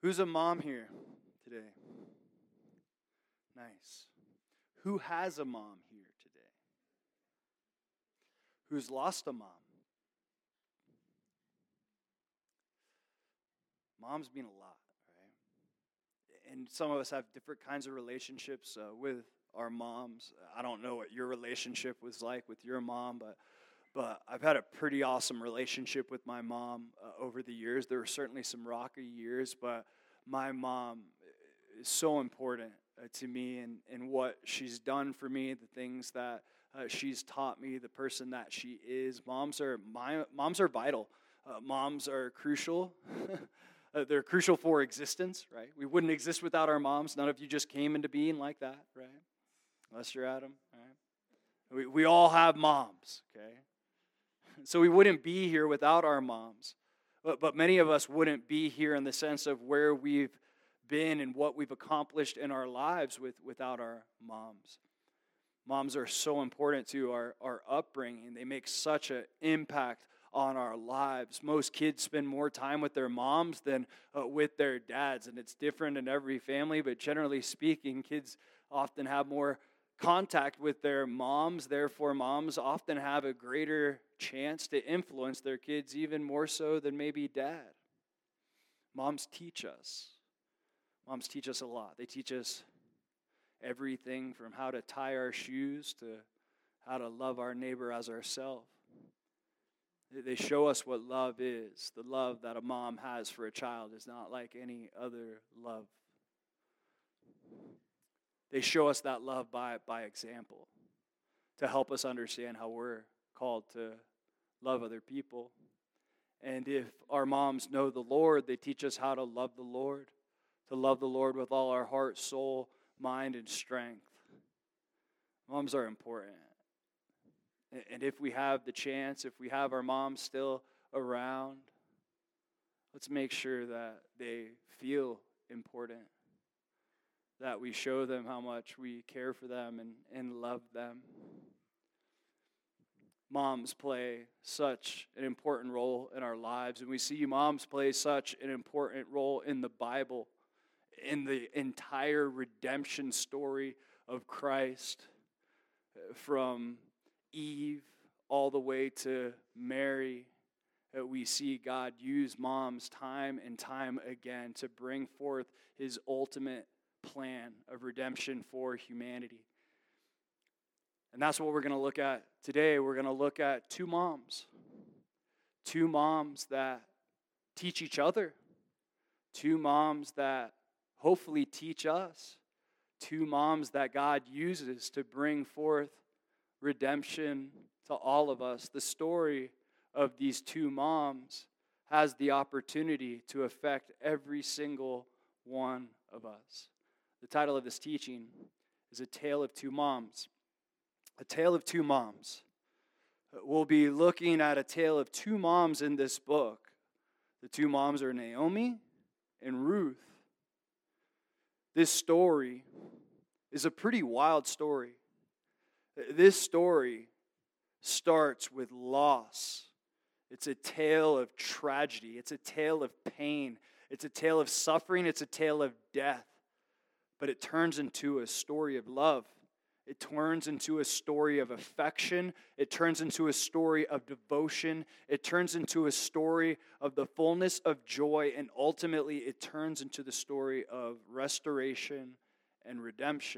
Who's a mom here today? Nice. Who has a mom here today? Who's lost a mom? Moms mean a lot, right? And some of us have different kinds of relationships with our moms. I don't know what your relationship was like with your mom, but I've had a pretty awesome relationship with my mom over the years. There were certainly some rocky years, but my mom is so important to me and what she's done for me, the things that she's taught me, the person that she is. Moms are vital. Moms are crucial. They're crucial for existence, right? We wouldn't exist without our moms. None of you just came into being like that, right? Unless you're Adam, right? We all have moms, okay? So we wouldn't be here without our moms. But many of us wouldn't be here in the sense of where we've been and what we've accomplished in our lives without our moms. Moms are so important to our upbringing. They make such an impact on our lives. Most kids spend more time with their moms than with their dads, and it's different in every family, but generally speaking, kids often have more contact with their moms. Therefore, moms often have a greater chance to influence their kids even more so than maybe dad. Moms teach us. Moms teach us a lot. They teach us everything from how to tie our shoes to how to love our neighbor as ourselves. They show us what love is. The love that a mom has for a child is not like any other love. They show us that love by example to help us understand how we're called to love other people. And if our moms know the Lord, they teach us how to love the Lord with all our heart, soul, mind, and strength. Moms are important. And if we have the chance, if we have our moms still around, let's make sure that they feel important, that we show them how much we care for them and love them. Moms play such an important role in our lives, and we see moms play such an important role in the Bible, in the entire redemption story of Christ, from Eve all the way to Mary. We see God use moms time and time again to bring forth his ultimate plan of redemption for humanity. And that's what we're going to look at today. We're going to look at two moms that teach each other, two moms that hopefully teach us, two moms that God uses to bring forth redemption to all of us. The story of these two moms has the opportunity to affect every single one of us. The title of this teaching is A Tale of Two Moms. A Tale of Two Moms. We'll be looking at a tale of two moms in this book. The two moms are Naomi and Ruth. This story is a pretty wild story. This story starts with loss. It's a tale of tragedy. It's a tale of pain. It's a tale of suffering. It's a tale of death. But it turns into a story of love. It turns into a story of affection. It turns into a story of devotion. It turns into a story of the fullness of joy. And ultimately, it turns into the story of restoration and redemption.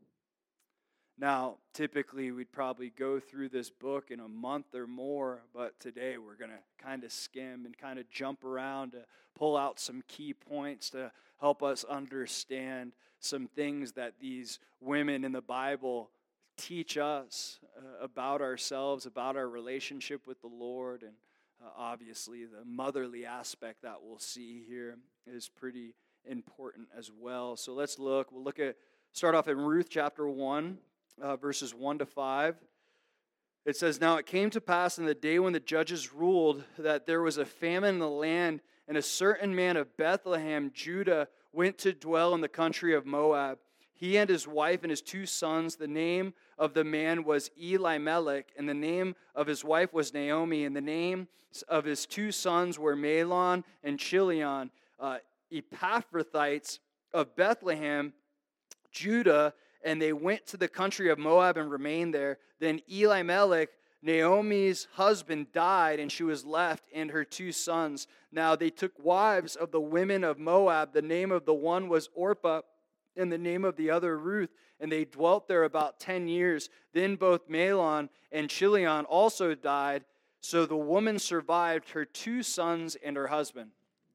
Now, typically, we'd probably go through this book in a month or more, but today we're going to kind of skim and kind of jump around to pull out some key points to help us understand some things that these women in the Bible teach us about ourselves, about our relationship with the Lord, and obviously the motherly aspect that we'll see here is pretty important as well. So let's look. We'll start off in Ruth chapter 1. Verses 1 to 5. It says, "Now it came to pass in the day when the judges ruled that there was a famine in the land, and a certain man of Bethlehem, Judah, went to dwell in the country of Moab. He and his wife and his two sons. The name of the man was Elimelech, and the name of his wife was Naomi, and the names of his two sons were Mahlon and Chilion. Epaphrathites of Bethlehem, Judah, and they went to the country of Moab and remained there. Then Elimelech, Naomi's husband, died, and she was left and her 2 sons. Now they took wives of the women of Moab. The name of the one was Orpah, and the name of the other Ruth. And they dwelt there about 10 years. Then both Mahlon and Chilion also died. So the woman survived her 2 sons and her husband.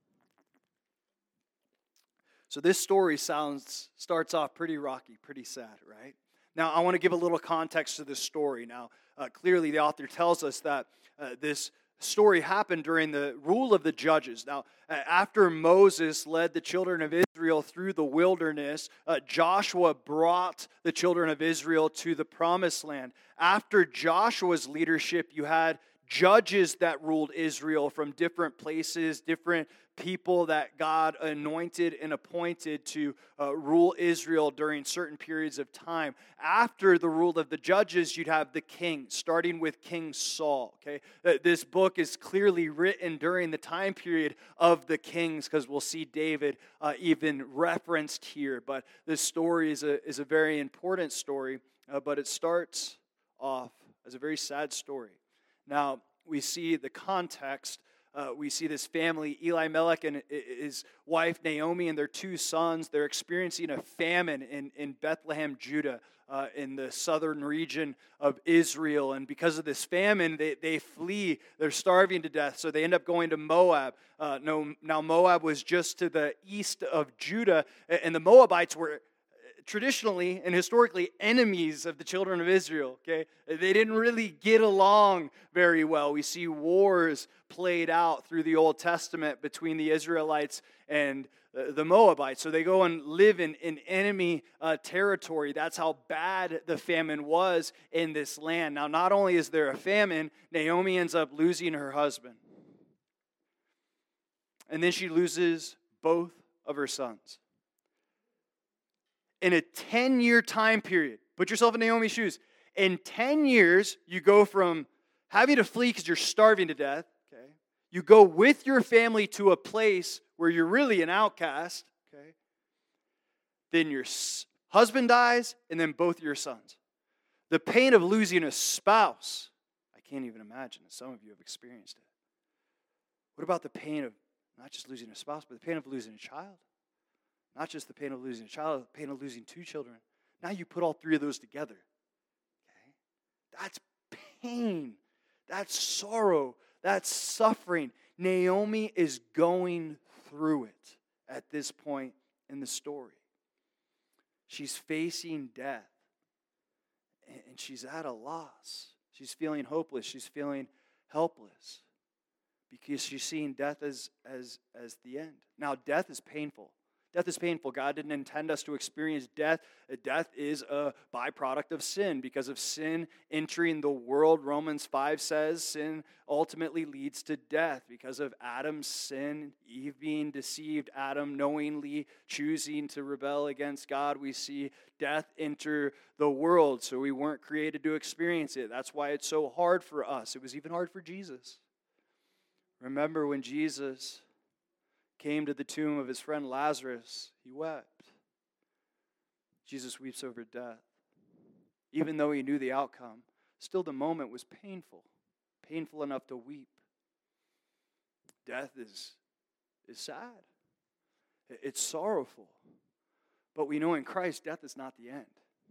So this story starts off pretty rocky, pretty sad, right? Now, I want to give a little context to this story. Now, clearly the author tells us that this story happened during the rule of the judges. Now, after Moses led the children of Israel through the wilderness, Joshua brought the children of Israel to the promised land. After Joshua's leadership, you had judges that ruled Israel from different places, different people that God anointed and appointed to rule Israel during certain periods of time. After the rule of the judges, you'd have the king, starting with King Saul. Okay, this book is clearly written during the time period of the kings, because we'll see David even referenced here. But this story is a very important story, but it starts off as a very sad story. Now, we see the context. We see this family, Elimelech and his wife Naomi and their 2 sons. They're experiencing a famine in Bethlehem, Judah, in the southern region of Israel. And because of this famine, they flee. They're starving to death, so they end up going to Moab. Now, Moab was just to the east of Judah, and the Moabites were traditionally and historically enemies of the children of Israel. Okay, they didn't really get along very well. We see wars played out through the Old Testament between the Israelites and the Moabites. So they go and live in enemy territory. That's how bad the famine was in this land. Now, not only is there a famine, Naomi ends up losing her husband, and then she loses both of her sons. In a 10-year time period, put yourself in Naomi's shoes. In 10 years, you go from having to flee because you're starving to death. Okay, you go with your family to a place where you're really an outcast. Okay, then your husband dies, and then both your sons. The pain of losing a spouse, I can't even imagine. Some of you have experienced it. What about the pain of not just losing a spouse, but the pain of losing a child? Not just the pain of losing a child, the pain of losing 2 children. Now you put all 3 of those together. Okay? That's pain. That's sorrow. That's suffering. Naomi is going through it at this point in the story. She's facing death. And she's at a loss. She's feeling hopeless. She's feeling helpless. Because she's seeing death as the end. Now, death is painful. Death is painful. God didn't intend us to experience death. Death is a byproduct of sin. Because of sin entering the world, Romans 5 says sin ultimately leads to death. Because of Adam's sin, Eve being deceived, Adam knowingly choosing to rebel against God, we see death enter the world. So we weren't created to experience it. That's why it's so hard for us. It was even hard for Jesus. Remember when Jesus came to the tomb of his friend Lazarus, he wept. Jesus weeps over death. Even though he knew the outcome, still the moment was painful. Painful enough to weep. Death is sad. It's sorrowful. But we know in Christ, death is not the end.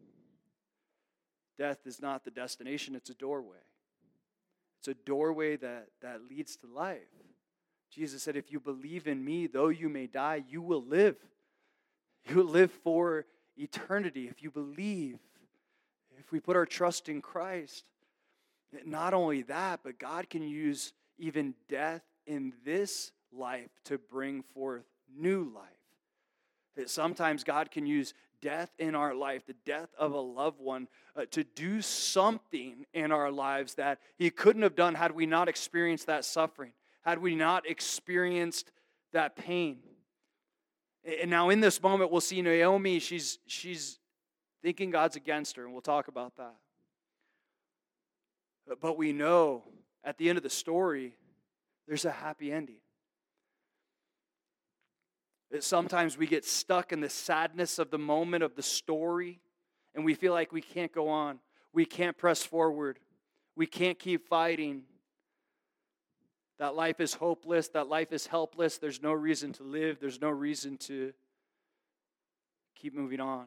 Death is not the destination, it's a doorway. It's a doorway that leads to life. Jesus said, if you believe in me, though you may die, you will live. You will live for eternity if you believe. If we put our trust in Christ. Not only that, but God can use even death in this life to bring forth new life. That sometimes God can use death in our life, the death of a loved one, to do something in our lives that he couldn't have done had we not experienced that suffering. Had we not experienced that pain. And now in this moment, we'll see Naomi, she's thinking God's against her, and we'll talk about that. But we know at the end of the story, there's a happy ending. Sometimes we get stuck in the sadness of the moment of the story, and we feel like we can't go on. We can't press forward. We can't keep fighting. That life is hopeless. That life is helpless. There's no reason to live. There's no reason to keep moving on.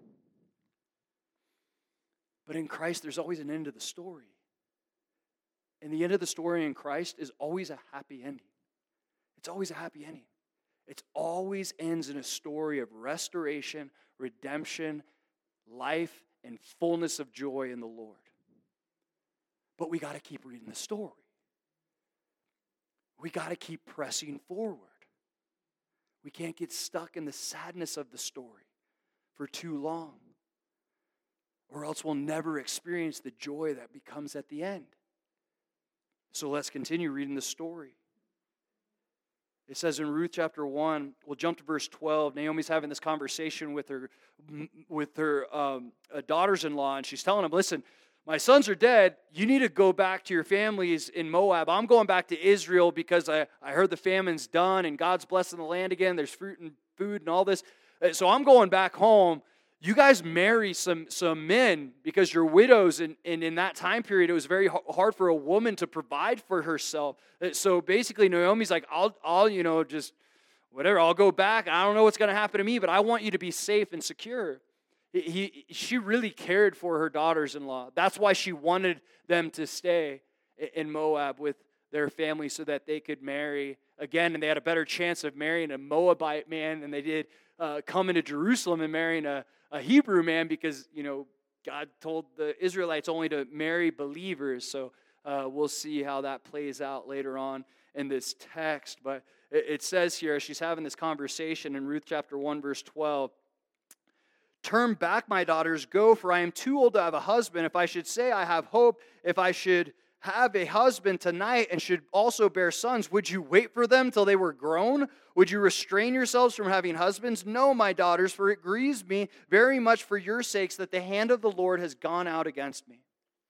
But in Christ, there's always an end to the story. And the end of the story in Christ is always a happy ending. It's always a happy ending. It always ends in a story of restoration, redemption, life, and fullness of joy in the Lord. But we got to keep reading the story. We got to keep pressing forward. We can't get stuck in the sadness of the story for too long, or else we'll never experience the joy that becomes at the end. So let's continue reading the story. It says in Ruth chapter 1, we'll jump to verse 12. Naomi's having this conversation with her daughters-in-law, and she's telling them, listen, my sons are dead. You need to go back to your families in Moab. I'm going back to Israel because I heard the famine's done and God's blessing the land again. There's fruit and food and all this. So I'm going back home. You guys marry some men because you're widows, and in that time period, it was very hard for a woman to provide for herself. So basically, Naomi's like, I'll just whatever. I'll go back. I don't know what's going to happen to me, but I want you to be safe and secure. She really cared for her daughters-in-law. That's why she wanted them to stay in Moab with their family so that they could marry again, and they had a better chance of marrying a Moabite man than they did coming to Jerusalem and marrying a Hebrew man, because, God told the Israelites only to marry believers. So we'll see how that plays out later on in this text. But it says here, she's having this conversation in Ruth chapter 1, verse 12. Turn back, my daughters, go, for I am too old to have a husband. If I should say I have hope, if I should have a husband tonight and should also bear sons, would you wait for them till they were grown? Would you restrain yourselves from having husbands? No, my daughters, for it grieves me very much for your sakes that the hand of the Lord has gone out against me.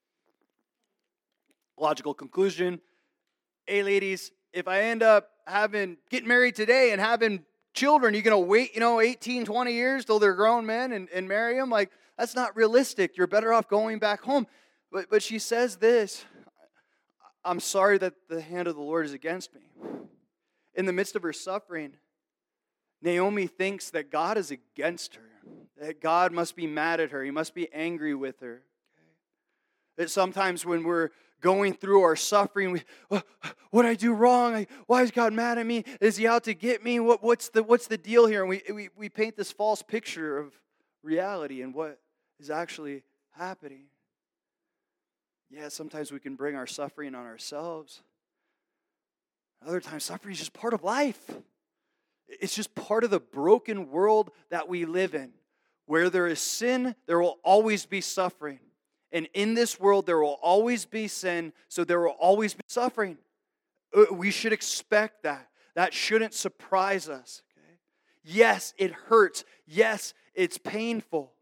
Logical conclusion. Hey, ladies, if I end up getting married today and having children, you're going to wait, 18, 20 years till they're grown men and marry them? Like, that's not realistic. You're better off going back home. But she says this, I'm sorry that the hand of the Lord is against me. In the midst of her suffering, Naomi thinks that God is against her, that God must be mad at her. He must be angry with her. That sometimes when we're going through our suffering, what did I do wrong? Why is God mad at me? Is he out to get me? What's the deal here? And we paint this false picture of reality and what is actually happening. Yeah, sometimes we can bring our suffering on ourselves. Other times, suffering is just part of life. It's just part of the broken world that we live in. Where there is sin, there will always be suffering. And in this world, there will always be sin, so there will always be suffering. We should expect that. That shouldn't surprise us. Okay? Yes, it hurts. Yes, it's painful.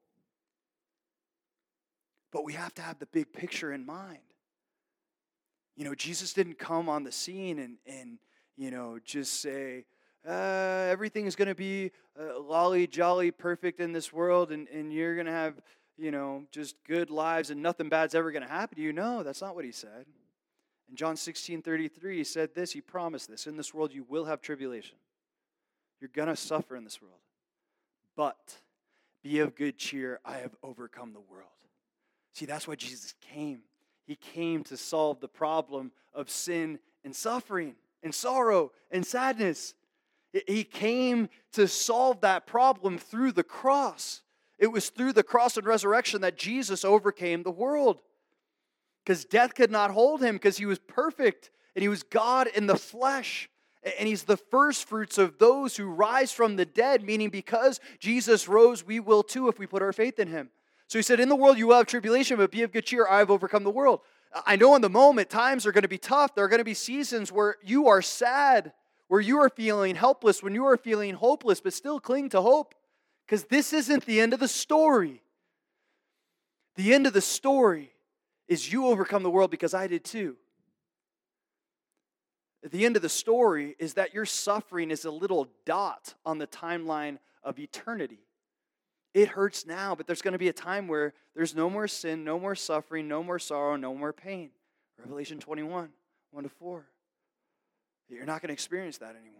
But we have to have the big picture in mind. Jesus didn't come on the scene and just say, everything is going to be lolly, jolly, perfect in this world, and you're going to have, just good lives and nothing bad's ever going to happen to you. No, that's not what he said. In John 16:33, he said this, he promised this, in this world you will have tribulation. You're going to suffer in this world. But be of good cheer, I have overcome the world. See, that's why Jesus came. He came to solve the problem of sin and suffering and sorrow and sadness. He came to solve that problem through the cross. It was through the cross and resurrection that Jesus overcame the world. Because death could not hold him because he was perfect and he was God in the flesh. And he's the first fruits of those who rise from the dead, meaning because Jesus rose, we will too if we put our faith in him. So he said, in the world you will have tribulation, but be of good cheer, I have overcome the world. I know in the moment times are going to be tough. There are going to be seasons where you are sad, where you are feeling helpless, when you are feeling hopeless, but still cling to hope. Because this isn't the end of the story. The end of the story is you overcome the world because I did too. At the end of the story is that your suffering is a little dot on the timeline of eternity. It hurts now, but there's going to be a time where there's no more sin, no more suffering, no more sorrow, no more pain. Revelation 21, 1-4. You're not going to experience that anymore.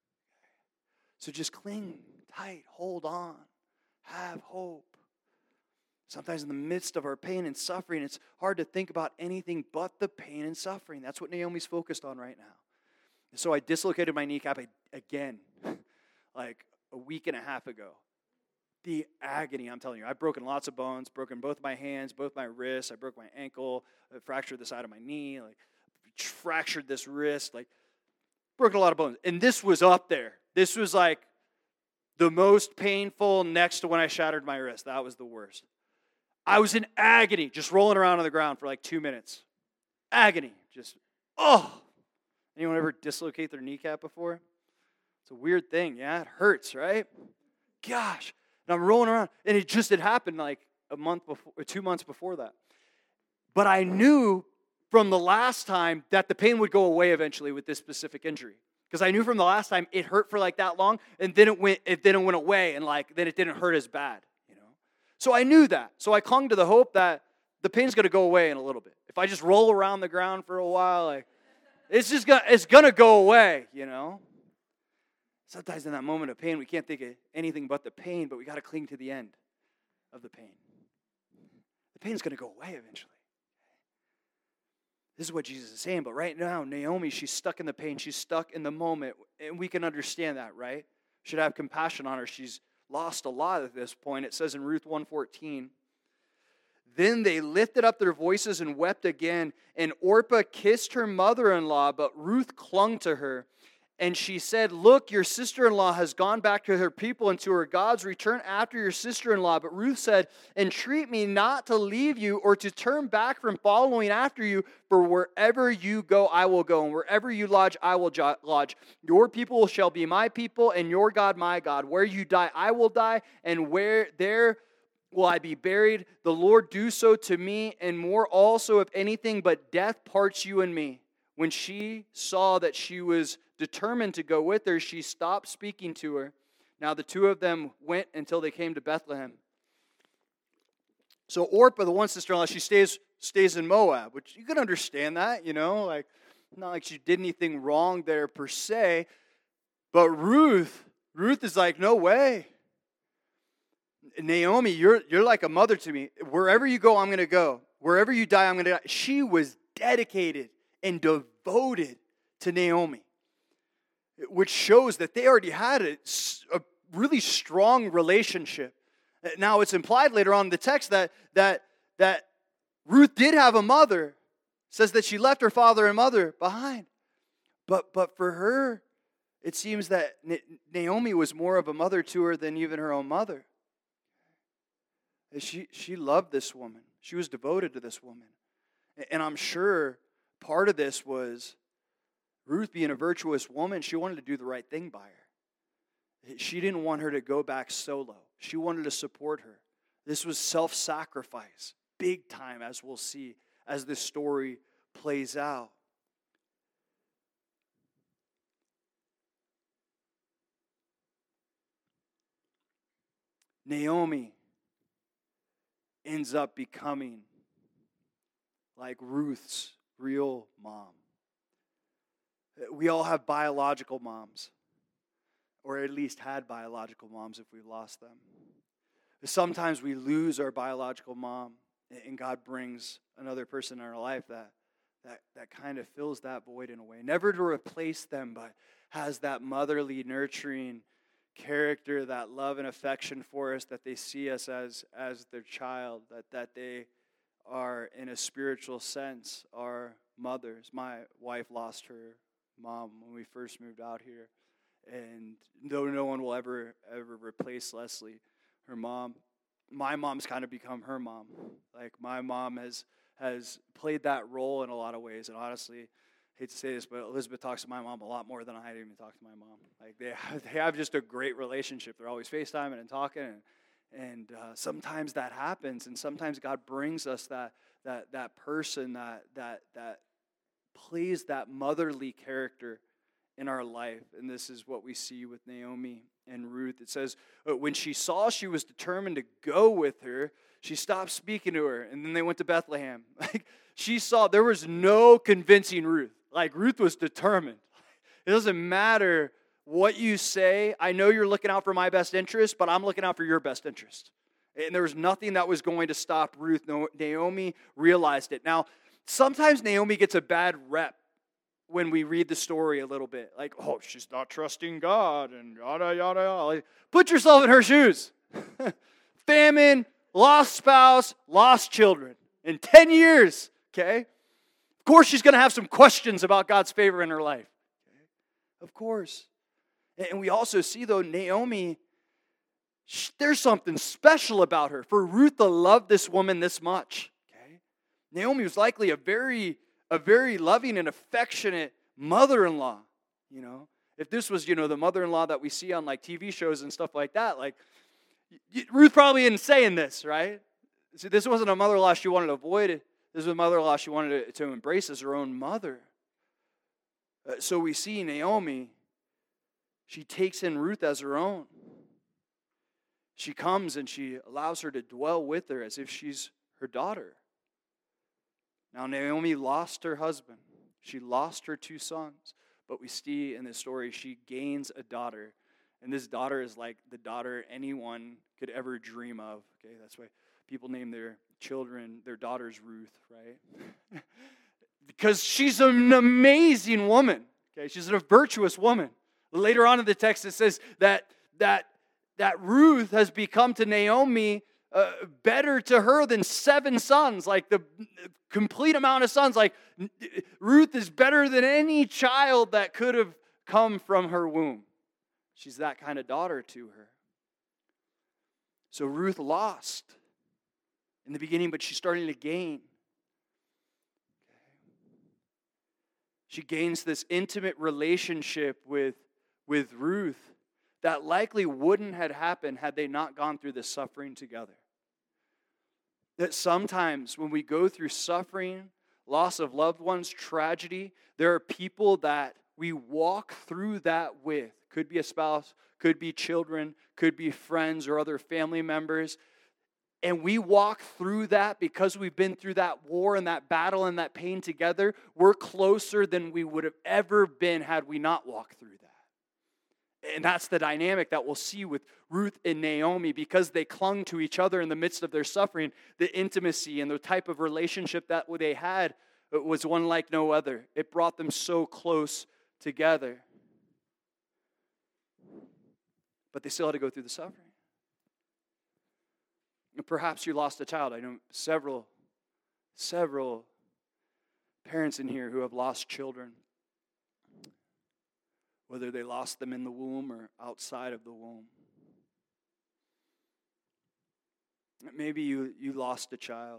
So just cling tight, hold on, have hope. Sometimes in the midst of our pain and suffering, it's hard to think about anything but the pain and suffering. That's what Naomi's focused on right now. So I dislocated my kneecap again, like a week and a half ago. The agony, I'm telling you. I've broken lots of bones, broken both my hands, both my wrists. I broke my ankle, I fractured the side of my knee, like fractured this wrist, like broken a lot of bones. And this was up there. This was like the most painful next to when I shattered my wrist. That was the worst. I was in agony, just rolling around on the ground for like 2 minutes. Agony, just, oh. Anyone ever dislocate their kneecap before? It's a weird thing, yeah? It hurts, right? Gosh. And I'm rolling around. And it had happened like a month before, or 2 months before that. But I knew from the last time that the pain would go away eventually with this specific injury. Because I knew from the last time it hurt for like that long, and then it went away, and like then it didn't hurt as bad, you know. So I knew that. So I clung to the hope that the pain's going to go away in a little bit. If I just roll around the ground for a while, like it's gonna go away, you know. Sometimes in that moment of pain, we can't think of anything but the pain, but we got to cling to the end of the pain. The pain's going to go away eventually. This is what Jesus is saying, but right now, Naomi, she's stuck in the pain. She's stuck in the moment, and we can understand that, right? Should have compassion on her. She's lost a lot at this point. It says in Ruth 1:14, then they lifted up their voices and wept again, and Orpah kissed her mother-in-law, but Ruth clung to her. And she said, look, your sister-in-law has gone back to her people and to her gods. Return after your sister-in-law. But Ruth said, entreat me not to leave you or to turn back from following after you. For wherever you go, I will go. And wherever you lodge, I will lodge. Your people shall be my people and your God, my God. Where you die, I will die. And where there will I be buried. The Lord do so to me and more also, if anything but death parts you and me. When she saw that she was determined to go with her, she stopped speaking to her. Now the two of them went until they came to Bethlehem. So Orpah, the one sister-in-law, she stays in Moab, which you can understand that, you know, like not like she did anything wrong there per se. But Ruth is like, no way. Naomi, you're like a mother to me. Wherever you go, I'm going to go. Wherever you die, I'm going to die. She was dedicated and devoted to Naomi, which shows that they already had a really strong relationship. Now, it's implied later on in the text that Ruth did have a mother. It says that she left her father and mother behind. But for her, it seems that Naomi was more of a mother to her than even her own mother. She loved this woman. She was devoted to this woman. And I'm sure part of this was Ruth being a virtuous woman. She wanted to do the right thing by her. She didn't want her to go back solo. She wanted to support her. This was self-sacrifice, big time, as we'll see as this story plays out. Naomi ends up becoming like Ruth's real mom. We all have biological moms, or at least had biological moms if we lost them. Sometimes we lose our biological mom, and God brings another person in our life that kind of fills that void in a way. Never to replace them, but has that motherly, nurturing character, that love and affection for us, that they see us as their child, that they are, in a spiritual sense, our mothers. My wife lost her mom when we first moved out here, and though no one will ever replace Leslie, her mom, my mom's kind of become her mom. Like, my mom has played that role in a lot of ways, and honestly, I hate to say this, but Elizabeth talks to my mom a lot more than I even talk to my mom. Like, they have just a great relationship. They're always FaceTiming and talking, and sometimes that happens, and sometimes God brings us that person that plays that motherly character in our life. And this is what we see with Naomi and Ruth. It says, when she saw she was determined to go with her, she stopped speaking to her, and then they went to Bethlehem. Like, she saw there was no convincing Ruth. Like, Ruth was determined. It doesn't matter what you say. I know you're looking out for my best interest, but I'm looking out for your best interest. And there was nothing that was going to stop Ruth. Naomi realized it. Now, sometimes Naomi gets a bad rep when we read the story a little bit. Like, oh, she's not trusting God and yada, yada, yada. Like, put yourself in her shoes. Famine, lost spouse, lost children in 10 years, okay? Of course she's going to have some questions about God's favor in her life. Okay? Of course. And we also see, though, Naomi, there's something special about her. For Ruth to love this woman this much, okay? Naomi was likely a very loving and affectionate mother-in-law, you know. If this was, you know, the mother-in-law that we see on like TV shows and stuff like that, like, Ruth probably isn't saying this, right? See, this wasn't a mother-in-law she wanted to avoid. This was a mother-in-law she wanted to embrace as her own mother. So we see Naomi, she takes in Ruth as her own. She comes and she allows her to dwell with her as if she's her daughter. Now, Naomi lost her husband. She lost her 2 sons. But we see in this story, she gains a daughter. And this daughter is like the daughter anyone could ever dream of. Okay, that's why people name their children, their daughters Ruth, right? Because she's an amazing woman. Okay, she's a virtuous woman. Later on in the text, it says that Ruth has become to Naomi better to her than 7 sons, like the complete amount of sons. Like, Ruth is better than any child that could have come from her womb. She's that kind of daughter to her. So Ruth lost in the beginning, but she's starting to gain. She gains this intimate relationship with Ruth that likely wouldn't have happened had they not gone through this suffering together. That sometimes when we go through suffering, loss of loved ones, tragedy, there are people that we walk through that with. Could be a spouse, could be children, could be friends or other family members. And we walk through that because we've been through that war and that battle and that pain together. We're closer than we would have ever been had we not walked through that. And that's the dynamic that we'll see with Ruth and Naomi, because they clung to each other in the midst of their suffering. The intimacy and the type of relationship that they had was one like no other. It brought them so close together. But they still had to go through the suffering. And perhaps you lost a child. I know several parents in here who have lost children. Whether they lost them in the womb or outside of the womb. Maybe you lost a child.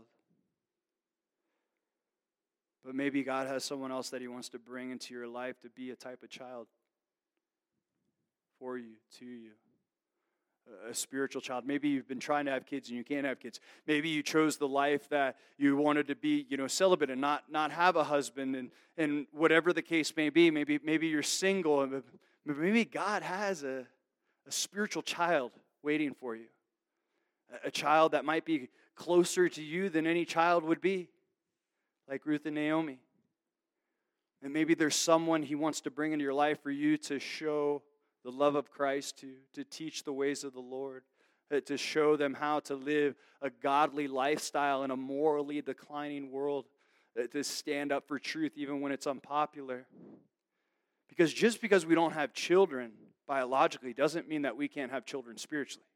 But maybe God has someone else that He wants to bring into your life to be a type of child for you, to you. A spiritual child. Maybe you've been trying to have kids and you can't have kids. Maybe you chose the life that you wanted to be, celibate and not have a husband, and whatever the case may be. Maybe you're single, and maybe God has a spiritual child waiting for you. A child that might be closer to you than any child would be, like Ruth and Naomi. And maybe there's someone He wants to bring into your life for you to show the love of Christ, to teach the ways of the Lord, to show them how to live a godly lifestyle in a morally declining world, to stand up for truth even when it's unpopular. Because just because we don't have children biologically doesn't mean that we can't have children spiritually.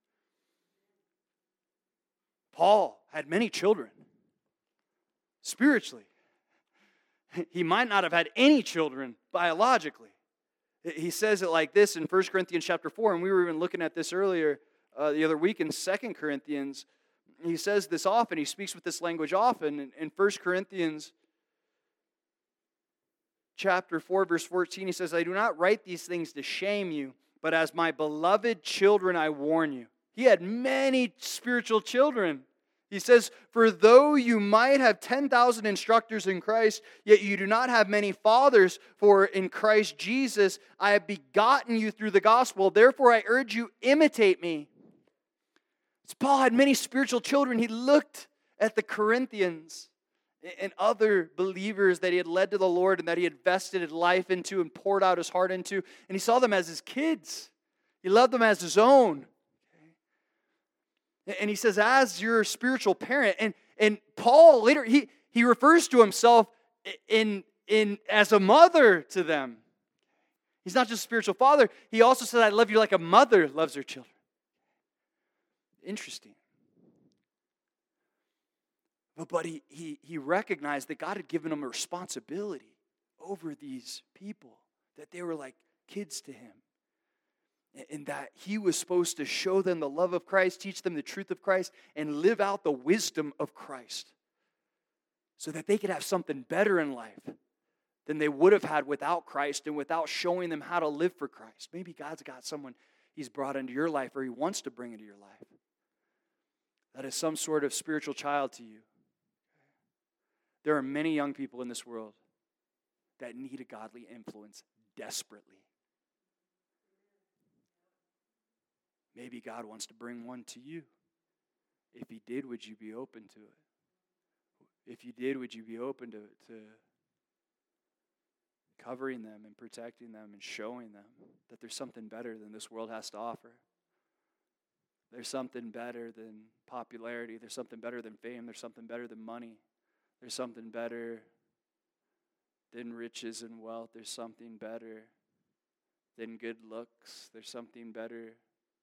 Paul had many children spiritually. He might not have had any children biologically. He says it like this in 1 Corinthians chapter 4, and we were even looking at this earlier the other week in 2 Corinthians. He says this often. He speaks with this language often. In 1 Corinthians chapter 4, verse 14, he says, I do not write these things to shame you, but as my beloved children I warn you. He had many spiritual children. He says, "For though you might have 10,000 instructors in Christ, yet you do not have many fathers, for in Christ Jesus I have begotten you through the gospel. Therefore I urge you, imitate me." As Paul had many spiritual children, he looked at the Corinthians and other believers that he had led to the Lord and that he had vested his life into and poured out his heart into, and he saw them as his kids. He loved them as his own. And he says, as your spiritual parent, and Paul later, he refers to himself in as a mother to them. He's not just a spiritual father. He also said, I love you like a mother loves her children. Interesting. But he recognized that God had given him a responsibility over these people, that they were like kids to him. And that he was supposed to show them the love of Christ, teach them the truth of Christ, and live out the wisdom of Christ so that they could have something better in life than they would have had without Christ and without showing them how to live for Christ. Maybe God's got someone he's brought into your life or he wants to bring into your life that is some sort of spiritual child to you. There are many young people in this world that need a godly influence desperately. Maybe God wants to bring one to you. If he did, would you be open to it? If you did, would you be open to covering them and protecting them and showing them that there's something better than this world has to offer? There's something better than popularity. There's something better than fame. There's something better than money. There's something better than riches and wealth. There's something better than good looks. There's something better.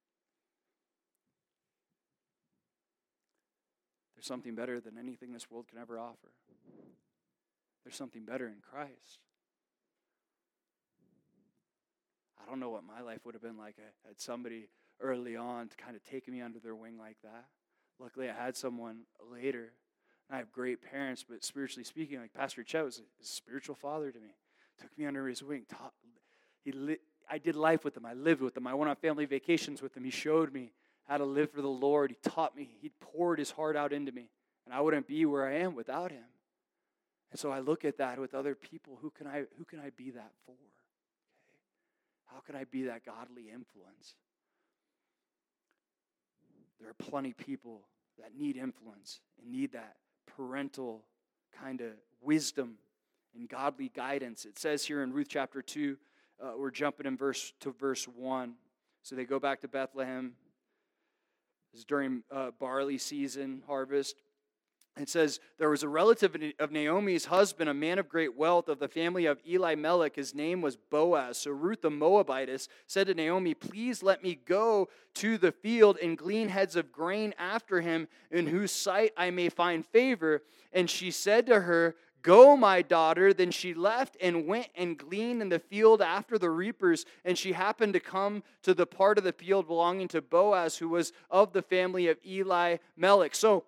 There's something better than anything this world can ever offer. There's something better in Christ. I don't know what my life would have been like. I had somebody early on to kind of take me under their wing like that. Luckily, I had someone later. I have great parents, but spiritually speaking, like Pastor Chet was a spiritual father to me. Took me under his wing. I did life with him. I lived with him. I went on family vacations with him. He showed me how to live for the Lord. He taught me. He poured his heart out into me. And I wouldn't be where I am without him. And so I look at that with other people. Who can I be that for? Okay. How can I be that godly influence? There are plenty of people that need influence and need that parental kind of wisdom and godly guidance. It says here in Ruth chapter 2, we're jumping in verse 1. So they go back to Bethlehem. This is during barley season, harvest. It says, there was a relative of Naomi's husband, a man of great wealth of the family of Elimelech. His name was Boaz. So Ruth the Moabitess said to Naomi, please let me go to the field and glean heads of grain after him, in whose sight I may find favor. And she said to her, go, my daughter. Then she left and went and gleaned in the field after the reapers. And she happened to come to the part of the field belonging to Boaz, who was of the family of Elimelech. So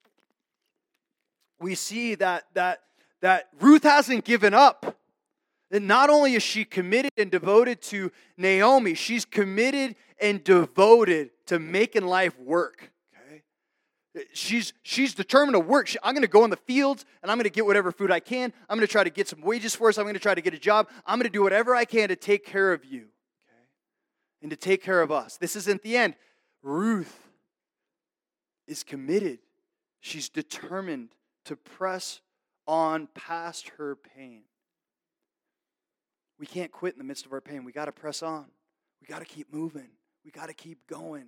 we see that Ruth hasn't given up. And not only is she committed and devoted to Naomi, she's committed and devoted to making life work. She's determined to work. I'm going to go in the fields, and I'm going to get whatever food I can. I'm going to try to get some wages for us. I'm going to try to get a job. I'm going to do whatever I can to take care of you, and to take care of us. This isn't the end. Ruth is committed. She's determined to press on past her pain. We can't quit in the midst of our pain. We got to press on. We got to keep moving. We got to keep going.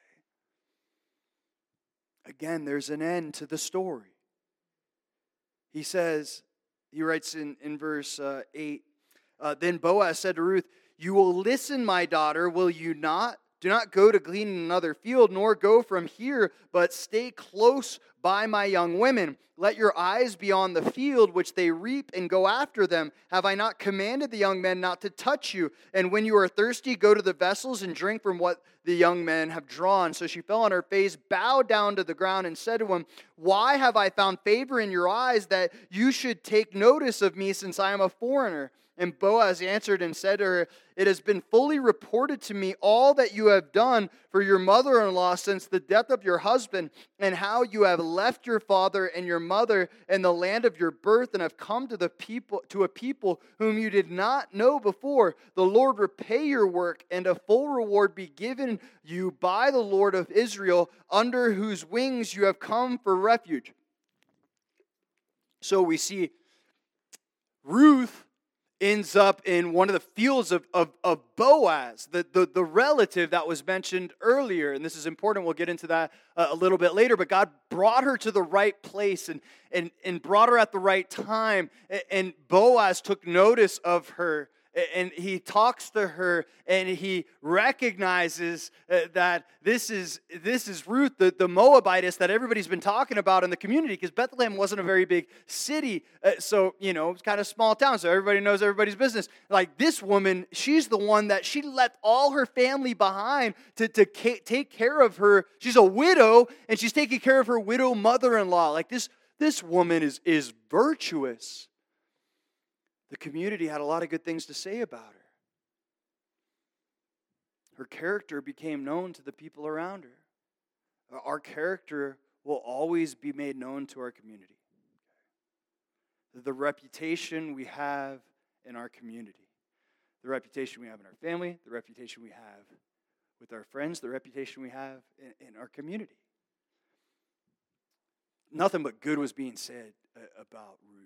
Again, there's an end to the story. He writes in verse 8, then Boaz said to Ruth, you will listen, my daughter, will you not? Do not go to glean in another field, nor go from here, but stay close by my young women. Let your eyes be on the field which they reap, and go after them. Have I not commanded the young men not to touch you? And when you are thirsty, go to the vessels and drink from what the young men have drawn. So she fell on her face, bowed down to the ground, and said to him, why have I found favor in your eyes that you should take notice of me, since I am a foreigner? And Boaz answered and said to her, "It has been fully reported to me all that you have done for your mother-in-law since the death of your husband, and how you have left your father and your mother and the land of your birth, and have come to a people whom you did not know before. The Lord repay your work, and a full reward be given you by the Lord of Israel, under whose wings you have come for refuge." So we see Ruth ends up in one of the fields of Boaz, the relative that was mentioned earlier. And this is important. We'll get into that a little bit later. But God brought her to the right place and brought her at the right time. And Boaz took notice of her. And he talks to her, and he recognizes that this is Ruth, the Moabitess that everybody's been talking about in the community, because Bethlehem wasn't a very big city. So, it's kind of small town, so everybody knows everybody's business. Like this woman, she's the one that she left all her family behind to take care of her. She's a widow, and she's taking care of her widow mother-in-law. Like this woman is virtuous. The community had a lot of good things to say about her. Her character became known to the people around her. Our character will always be made known to our community. The reputation we have in our community, the reputation we have in our family, the reputation we have with our friends, the reputation we have in our community. Nothing but good was being said about Ruth.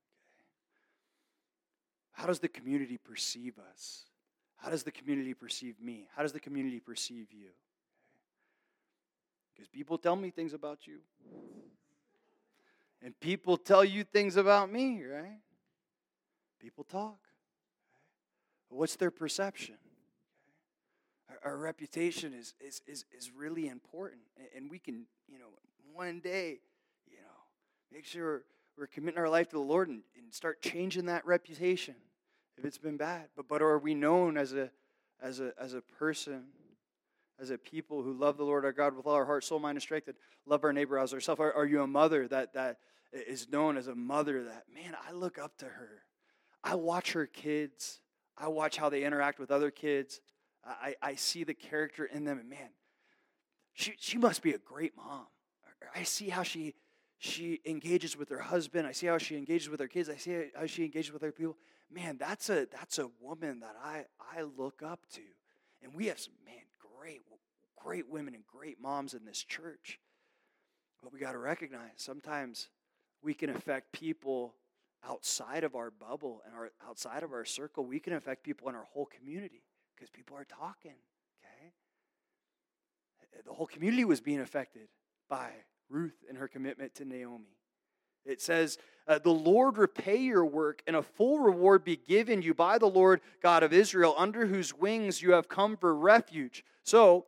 How does the community perceive us? How does the community perceive me? How does the community perceive you? Because people tell me things about you. And people tell you things about me, right? People talk. What's their perception? Our reputation is really important. And we can, one day, make sure we're committing our life to the Lord and start changing that reputation if it's been bad. But are we known as a person, as a people who love the Lord our God with all our heart, soul, mind, and strength, and love our neighbor as ourselves? Are you a mother that is known as a mother that, man, I look up to her. I watch her kids. I watch how they interact with other kids. I see the character in them, and man, she must be a great mom. I see how she engages with her husband. I see how she engages with her kids. I see how she engages with other people. Man, that's a woman that I look up to. And we have some, great women and great moms in this church. But we got to recognize sometimes we can affect people outside of our bubble and outside of our circle. We can affect people in our whole community because people are talking, okay? The whole community was being affected by Ruth and her commitment to Naomi. It says, the Lord repay your work, and a full reward be given you by the Lord God of Israel, under whose wings you have come for refuge. So,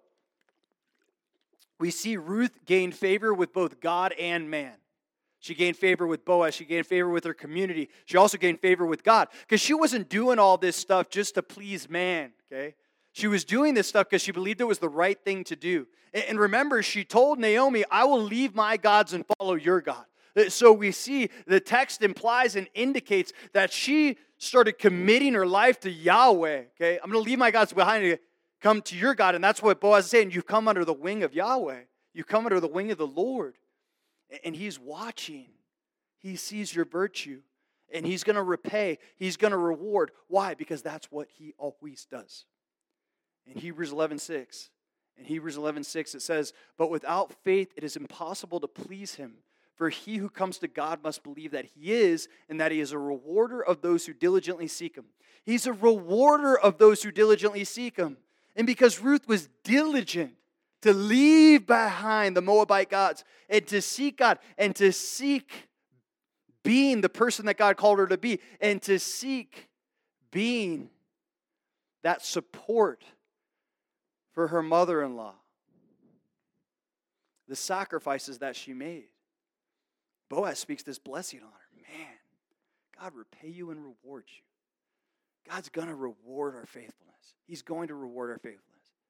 we see Ruth gain favor with both God and man. She gained favor with Boaz. She gained favor with her community. She also gained favor with God, because she wasn't doing all this stuff just to please man, okay? She was doing this stuff because she believed it was the right thing to do. And remember, she told Naomi, I will leave my gods and follow your God. So we see the text implies and indicates that she started committing her life to Yahweh. Okay, I'm going to leave my gods behind and come to your God. And that's what Boaz is saying. You've come under the wing of Yahweh. You come under the wing of the Lord. And he's watching. He sees your virtue. And he's going to repay. He's going to reward. Why? Because that's what he always does. In Hebrews 11:6. In Hebrews 11:6 it says, but without faith it is impossible to please him. For he who comes to God must believe that he is, and that he is a rewarder of those who diligently seek him. He's a rewarder of those who diligently seek him. And because Ruth was diligent to leave behind the Moabite gods and to seek God and to seek being the person that God called her to be and to seek being that support for her mother-in-law, the sacrifices that she made, Boaz speaks this blessing on her. Man, God repay you and reward you. God's going to reward our faithfulness. He's going to reward our faithfulness.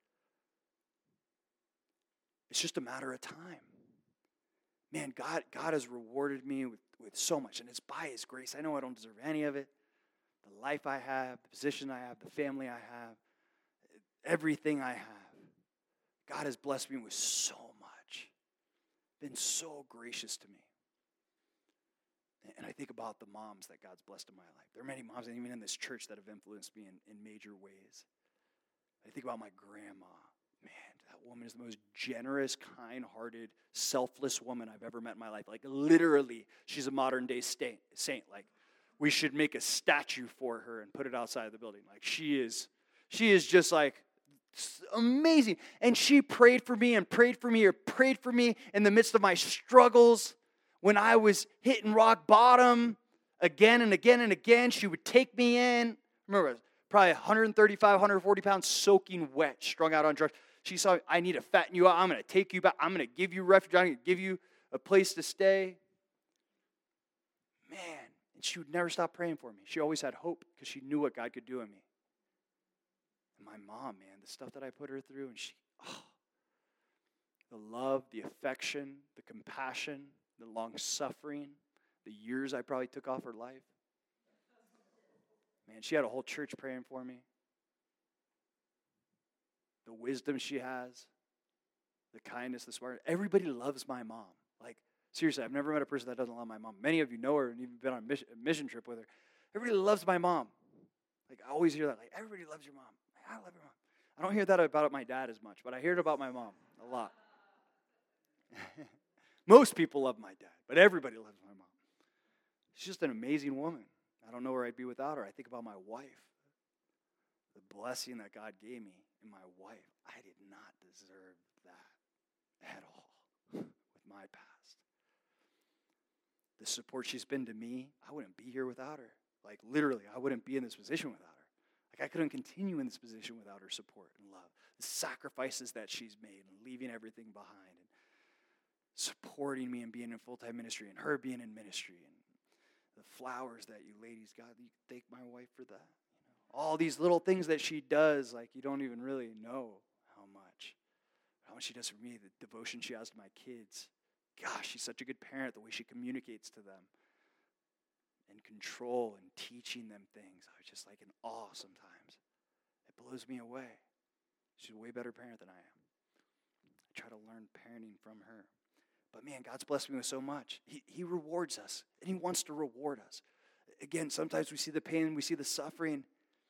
It's just a matter of time. Man, God has rewarded me with so much, and it's by his grace. I know I don't deserve any of it. the life I have, the position I have, the family I have, everything I have. God has blessed me with so much, been so gracious to me. And I think about the moms that God's blessed in my life. There are many moms, and even in this church, that have influenced me in major ways. I think about my grandma. Man, that woman is the most generous, kind-hearted, selfless woman I've ever met in my life. Like, literally, she's a modern-day saint. Like, we should make a statue for her and put it outside of the building. Like, she is just like amazing. And she prayed for me in the midst of my struggles. When I was hitting rock bottom again and again and again, she would take me in. Remember, probably 135, 140 pounds soaking wet, strung out on drugs. She saw, I need to fatten you up. I'm going to take you back. I'm going to give you refuge. I'm going to give you a place to stay. Man, and she would never stop praying for me. She always had hope because she knew what God could do in me. And my mom, man, the stuff that I put her through, and the love, the affection, the compassion, the long-suffering, the years I probably took off her life. Man, she had a whole church praying for me. The wisdom she has, the kindness, the smart. Everybody loves my mom. Like, seriously, I've never met a person that doesn't love my mom. Many of you know her and even been on a mission trip with her. Everybody loves my mom. Like, I always hear that. Like, everybody loves your mom. I love your mom. I don't hear that about my dad as much, but I hear it about my mom a lot. Most people love my dad, but everybody loves my mom. She's just an amazing woman. I don't know where I'd be without her. I think about my wife, the blessing that God gave me in my wife. I did not deserve that at all with my past. The support she's been to me, I wouldn't be here without her. Like, literally, I wouldn't be in this position without her. Like, I couldn't continue in this position without her support and love. The sacrifices that she's made and leaving everything behind and supporting me and being in full-time ministry and her being in ministry and the flowers that you ladies got. You thank my wife for that. All these little things that she does, like, you don't even really know how much she does for me, the devotion she has to my kids. Gosh, she's such a good parent, the way she communicates to them and control and teaching them things. I was just like in awe sometimes. It blows me away. She's a way better parent than I am. I try to learn parenting from her. But man, God's blessed me with so much. He rewards us, and He wants to reward us. Again, sometimes we see the pain, we see the suffering,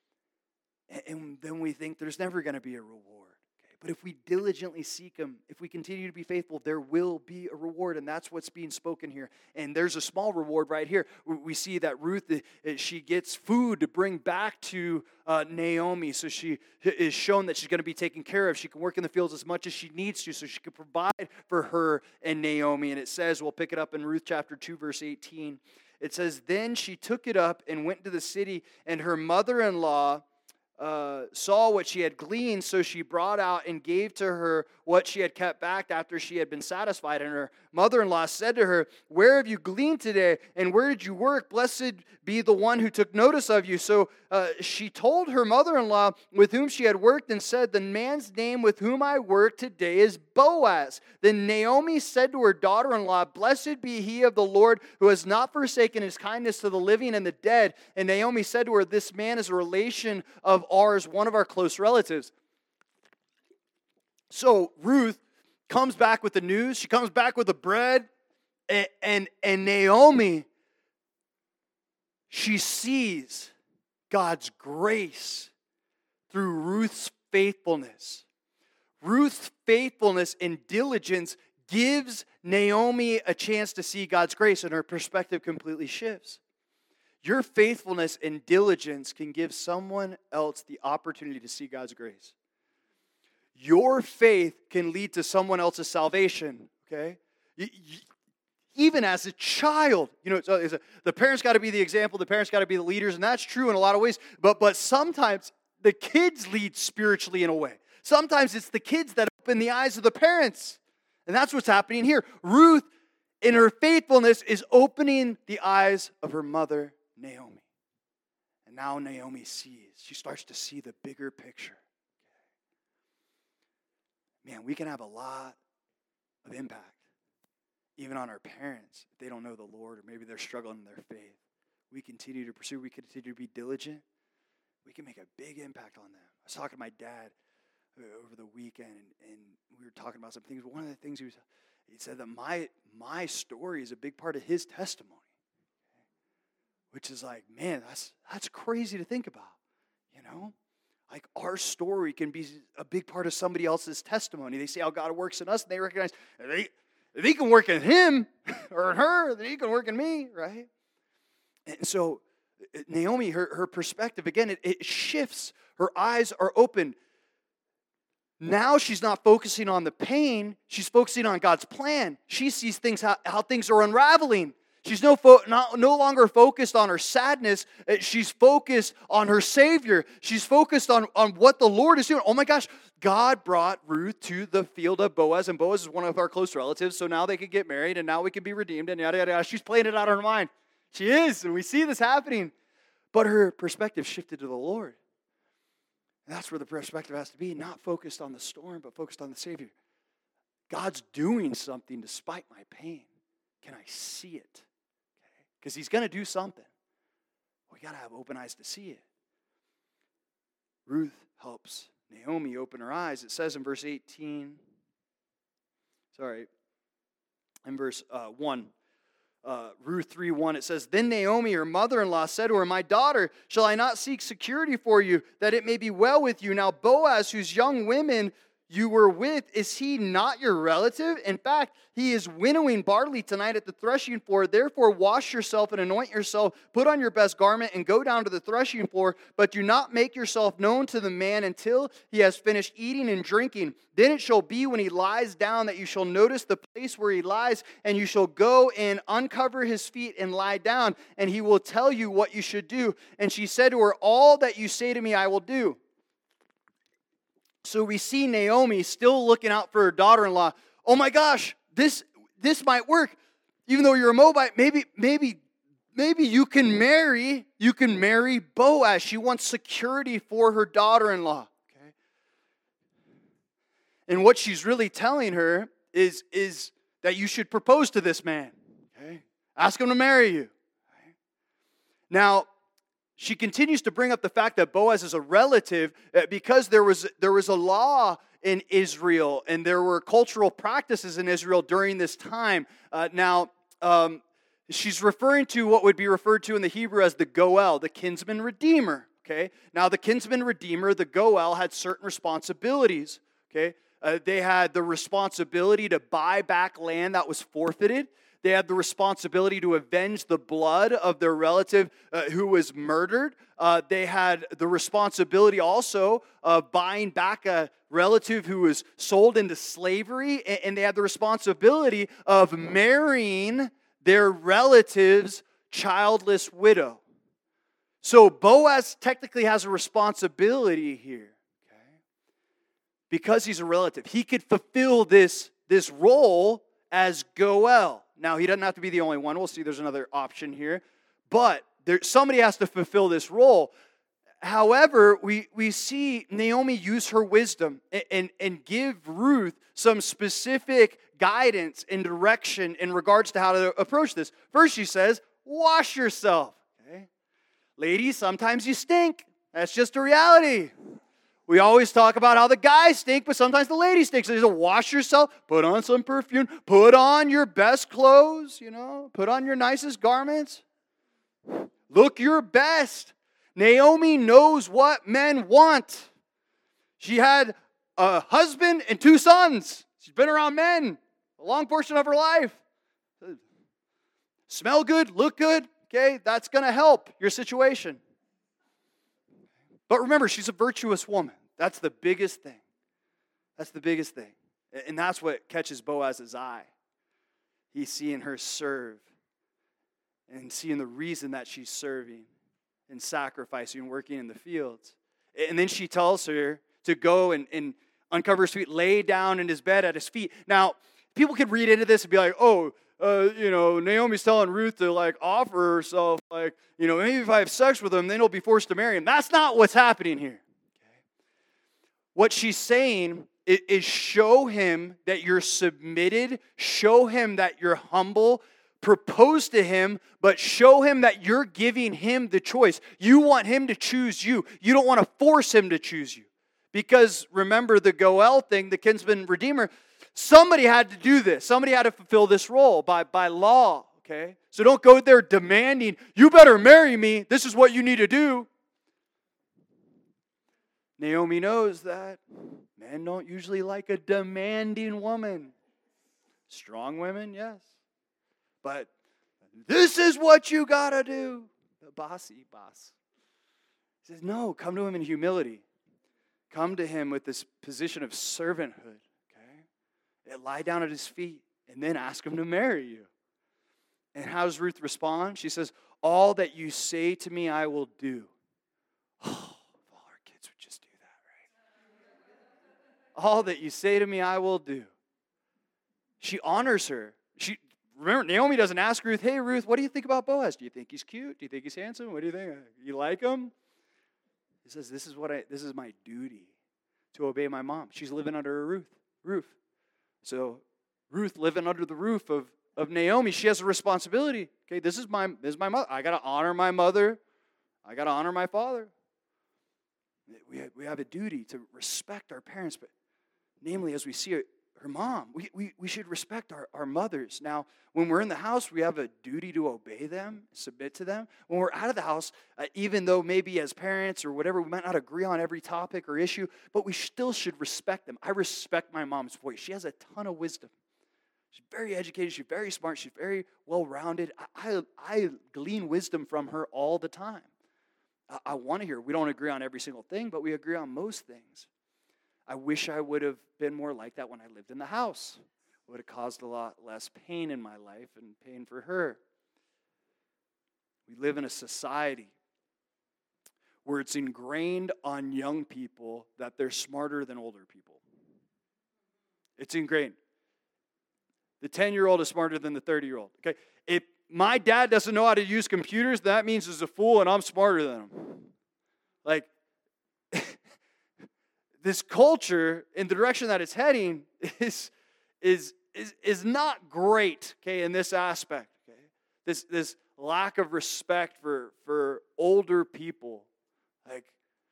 and then we think there's never going to be a reward. Okay? But if we diligently seek Him, if we continue to be faithful, there will be a reward, and that's what's being spoken here. And there's a small reward right here. We see that Ruth, she gets food to bring back to Naomi, so she is shown that she's going to be taken care of. She can work in the fields as much as she needs to, so she can provide for her and Naomi. And it says, we'll pick it up in Ruth chapter 2, verse 18. It says, then she took it up and went to the city, and her mother-in-law saw what she had gleaned, so she brought out and gave to her what she had kept back after she had been satisfied. And her mother-in-law said to her, where have you gleaned today, and where did you work? Blessed be the one who took notice of you. So she told her mother-in-law with whom she had worked and said, the man's name with whom I work today is Boaz. Then Naomi said to her daughter-in-law, blessed be he of the Lord who has not forsaken his kindness to the living and the dead. And Naomi said to her, this man is a relation of ours, one of our close relatives. So Ruth comes back with the news. She comes back with the bread. And Naomi, she sees God's grace through Ruth's faithfulness. Ruth's faithfulness and diligence gives Naomi a chance to see God's grace, and her perspective completely shifts. Your faithfulness and diligence can give someone else the opportunity to see God's grace. Your faith can lead to someone else's salvation, okay? Even as a child, the parents got to be the example, the parents got to be the leaders, and that's true in a lot of ways, but sometimes the kids lead spiritually in a way. Sometimes it's the kids that open the eyes of the parents, and that's what's happening here. Ruth, in her faithfulness, is opening the eyes of her mother, Naomi. And now Naomi sees. She starts to see the bigger picture. Man, we can have a lot of impact, even on our parents, if they don't know the Lord, or maybe they're struggling in their faith. we continue to pursue, we continue to be diligent, we can make a big impact on them. I was talking to my dad over the weekend, and we were talking about some things. One of the things he said that my story is a big part of his testimony, which is like, man, that's crazy to think about, you know? Like our story can be a big part of somebody else's testimony. They see how God works in us, and they recognize if he can work in him or in her, then he can work in me, right? And so Naomi, her perspective, again, it shifts. Her eyes are open. Now she's not focusing on the pain. She's focusing on God's plan. She sees things how things are unraveling. She's no longer focused on her sadness. She's focused on her Savior. She's focused on what the Lord is doing. Oh my gosh, God brought Ruth to the field of Boaz, and Boaz is one of our close relatives, so now they could get married, and now we can be redeemed, and yada, yada, yada. She's playing it out in her mind. She is, and we see this happening. But her perspective shifted to the Lord. And that's where the perspective has to be, not focused on the storm, but focused on the Savior. God's doing something despite my pain. Can I see it? Because he's going to do something. We got to have open eyes to see it. Ruth helps Naomi open her eyes. It says in verse 18, in verse 1, Ruth 3:1, it says, Then Naomi, her mother-in-law, said to her, My daughter, shall I not seek security for you, that it may be well with you? Now Boaz, whose young women you were with, is he not your relative? In fact, he is winnowing barley tonight at the threshing floor. Therefore, wash yourself and anoint yourself, put on your best garment, and go down to the threshing floor. But do not make yourself known to the man until he has finished eating and drinking. Then it shall be when he lies down that you shall notice the place where he lies, and you shall go and uncover his feet and lie down, and he will tell you what you should do. And she said to her, All that you say to me I will do. So we see Naomi still looking out for her daughter-in-law. Oh my gosh, this might work. Even though you're a Moabite, maybe you can marry Boaz. She wants security for her daughter-in-law. Okay? And what she's really telling her is that you should propose to this man. Okay? Ask him to marry you. Okay? Now, she continues to bring up the fact that Boaz is a relative because there was a law in Israel and there were cultural practices in Israel during this time. She's referring to what would be referred to in the Hebrew as the Goel, the kinsman redeemer. Okay, now the kinsman redeemer, the Goel, had certain responsibilities. Okay, they had the responsibility to buy back land that was forfeited. They had the responsibility to avenge the blood of their relative who was murdered. They had the responsibility also of buying back a relative who was sold into slavery. And they had the responsibility of marrying their relative's childless widow. So Boaz technically has a responsibility here. Okay? Because he's a relative. He could fulfill this role as Goel. Now, he doesn't have to be the only one. We'll see there's another option here. But somebody has to fulfill this role. However, we see Naomi use her wisdom and give Ruth some specific guidance and direction in regards to how to approach this. First, she says, wash yourself. Okay? Ladies, sometimes you stink. That's just a reality. We always talk about how the guys stink, but sometimes the ladies stink. So you just wash yourself, put on some perfume, put on your best clothes, put on your nicest garments. Look your best. Naomi knows what men want. She had a husband and 2 sons. She's been around men a long portion of her life. Smell good, look good, okay? That's going to help your situation. But remember, she's a virtuous woman. That's the biggest thing. That's the biggest thing. And that's what catches Boaz's eye. He's seeing her serve and seeing the reason that she's serving and sacrificing and working in the fields. And then she tells her to go and uncover his feet, lay down in his bed at his feet. Now, people could read into this and be like, Naomi's telling Ruth to offer herself, maybe if I have sex with him, then he'll be forced to marry him. That's not what's happening here. Okay? What she's saying is show him that you're submitted, show him that you're humble, propose to him, but show him that you're giving him the choice. You want him to choose you. You don't want to force him to choose you. Because remember the Goel thing, the kinsman redeemer, somebody had to do this. Somebody had to fulfill this role by law, okay? So don't go there demanding, you better marry me. This is what you need to do. Naomi knows that men don't usually like a demanding woman. Strong women, yes. But this is what you got to do. The bossy boss. He says, no, come to him in humility. Come to him with this position of servanthood. Okay? And lie down at his feet and then ask him to marry you. And how does Ruth respond? She says, all that you say to me, I will do. Oh, if all our kids would just do that, right? All that you say to me, I will do. She honors her. Remember, Naomi doesn't ask Ruth, hey, Ruth, what do you think about Boaz? Do you think he's cute? Do you think he's handsome? What do you think? You like him? He says, this is my duty, to obey my mom. She's living under a roof. So Ruth living under the roof of Naomi, she has a responsibility. Okay, this is my mother. I got to honor my mother. I got to honor my father. We have a duty to respect our parents, but namely, as we see her mom, we should respect our mothers. Now, when we're in the house, we have a duty to obey them, submit to them. When we're out of the house, even though maybe as parents or whatever, we might not agree on every topic or issue, but we still should respect them. I respect my mom's voice. She has a ton of wisdom. She's very educated. She's very smart. She's very well-rounded. I glean wisdom from her all the time. I want to hear. We don't agree on every single thing, but we agree on most things. I wish I would have been more like that when I lived in the house. It would have caused a lot less pain in my life and pain for her. We live in a society where it's ingrained on young people that they're smarter than older people. It's ingrained. The 10-year-old is smarter than the 30-year-old. Okay, if my dad doesn't know how to use computers, that means he's a fool and I'm smarter than him. Like, this culture in the direction that it's heading is not great, okay, in this aspect. Okay? This lack of respect for older people. Like,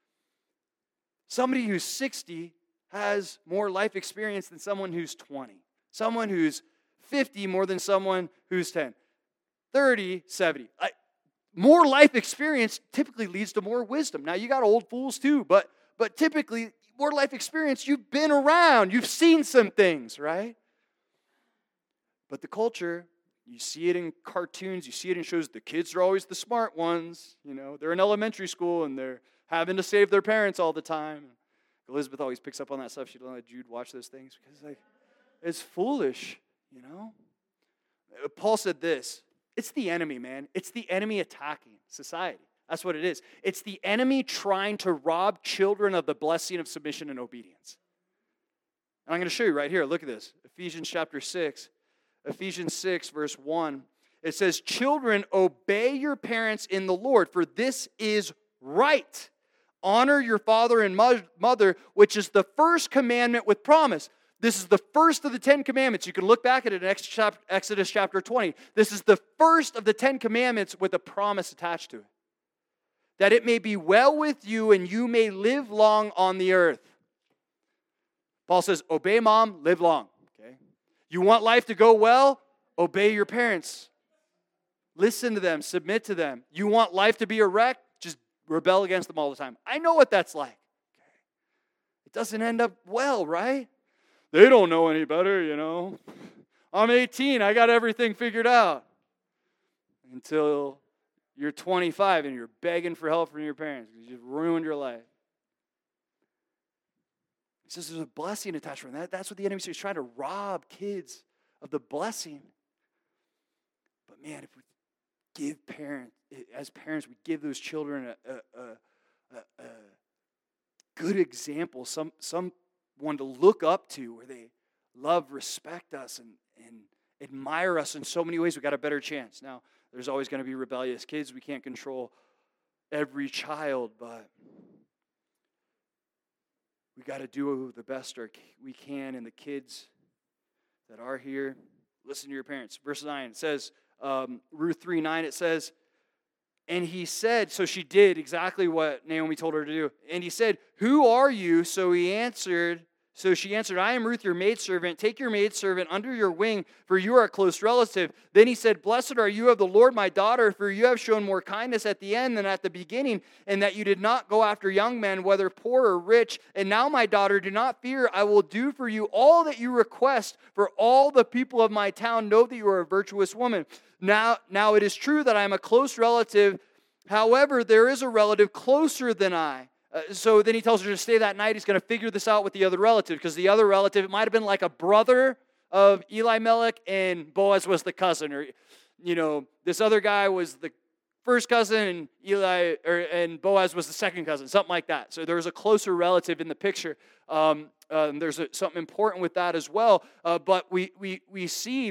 somebody who's 60 has more life experience than someone who's 20. Someone who's 50 more than someone who's 10. 30, 70. More life experience typically leads to more wisdom. Now, you got old fools too, but typically, more life experience, you've been around, you've seen some things, right? But the culture, you see it in cartoons, you see it in shows, the kids are always the smart ones, you know, they're in elementary school and they're having to save their parents all the time. Elizabeth always picks up on that stuff. She doesn't let Jude watch those things because it's foolish, you know? Paul said this, it's the enemy, man. It's the enemy attacking society. That's what it is. It's the enemy trying to rob children of the blessing of submission and obedience. And I'm going to show you right here. Look at this. Ephesians chapter 6. Ephesians 6, verse 1. It says, children, obey your parents in the Lord, for this is right. Honor your father and mother, which is the first commandment with promise. This is the first of the 10 commandments. You can look back at it in Exodus chapter 20. This is the first of the 10 commandments with a promise attached to it. That it may be well with you and you may live long on the earth. Paul says, obey mom, live long. Okay? You want life to go well? Obey your parents. Listen to them, submit to them. You want life to be a wreck? Just rebel against them all the time. I know what that's like. Okay? It doesn't end up well, right? They don't know any better, you know. I'm 18, I got everything figured out. Until you're 25 and you're begging for help from your parents because you just ruined your life. He says there's a blessing attached to that. That's what the enemy is trying to rob kids of the blessing. But man, if we give as parents, we give those children a good example, someone to look up to where they love, respect us, and admire us in so many ways, we got a better chance. Now, there's always going to be rebellious kids. We can't control every child, but we got to do the best we can. And the kids that are here, listen to your parents. Verse 9 says, Ruth 3:9, it says, and he said, so she did exactly what Naomi told her to do. And he said, who are you? So she answered, I am Ruth, your maidservant. Take your maidservant under your wing, for you are a close relative. Then he said, blessed are you of the Lord, my daughter, for you have shown more kindness at the end than at the beginning, and that you did not go after young men, whether poor or rich. And now, my daughter, do not fear. I will do for you all that you request, for all the people of my town know that you are a virtuous woman. Now it is true that I am a close relative. However, there is a relative closer than I. So then he tells her to stay that night. He's going to figure this out with the other relative, because the other relative, it might have been like a brother of Elimelech, and Boaz was the cousin. Or, this other guy was the first cousin, and Boaz was the second cousin, something like that. So there's a closer relative in the picture. There's something important with that as well. But we see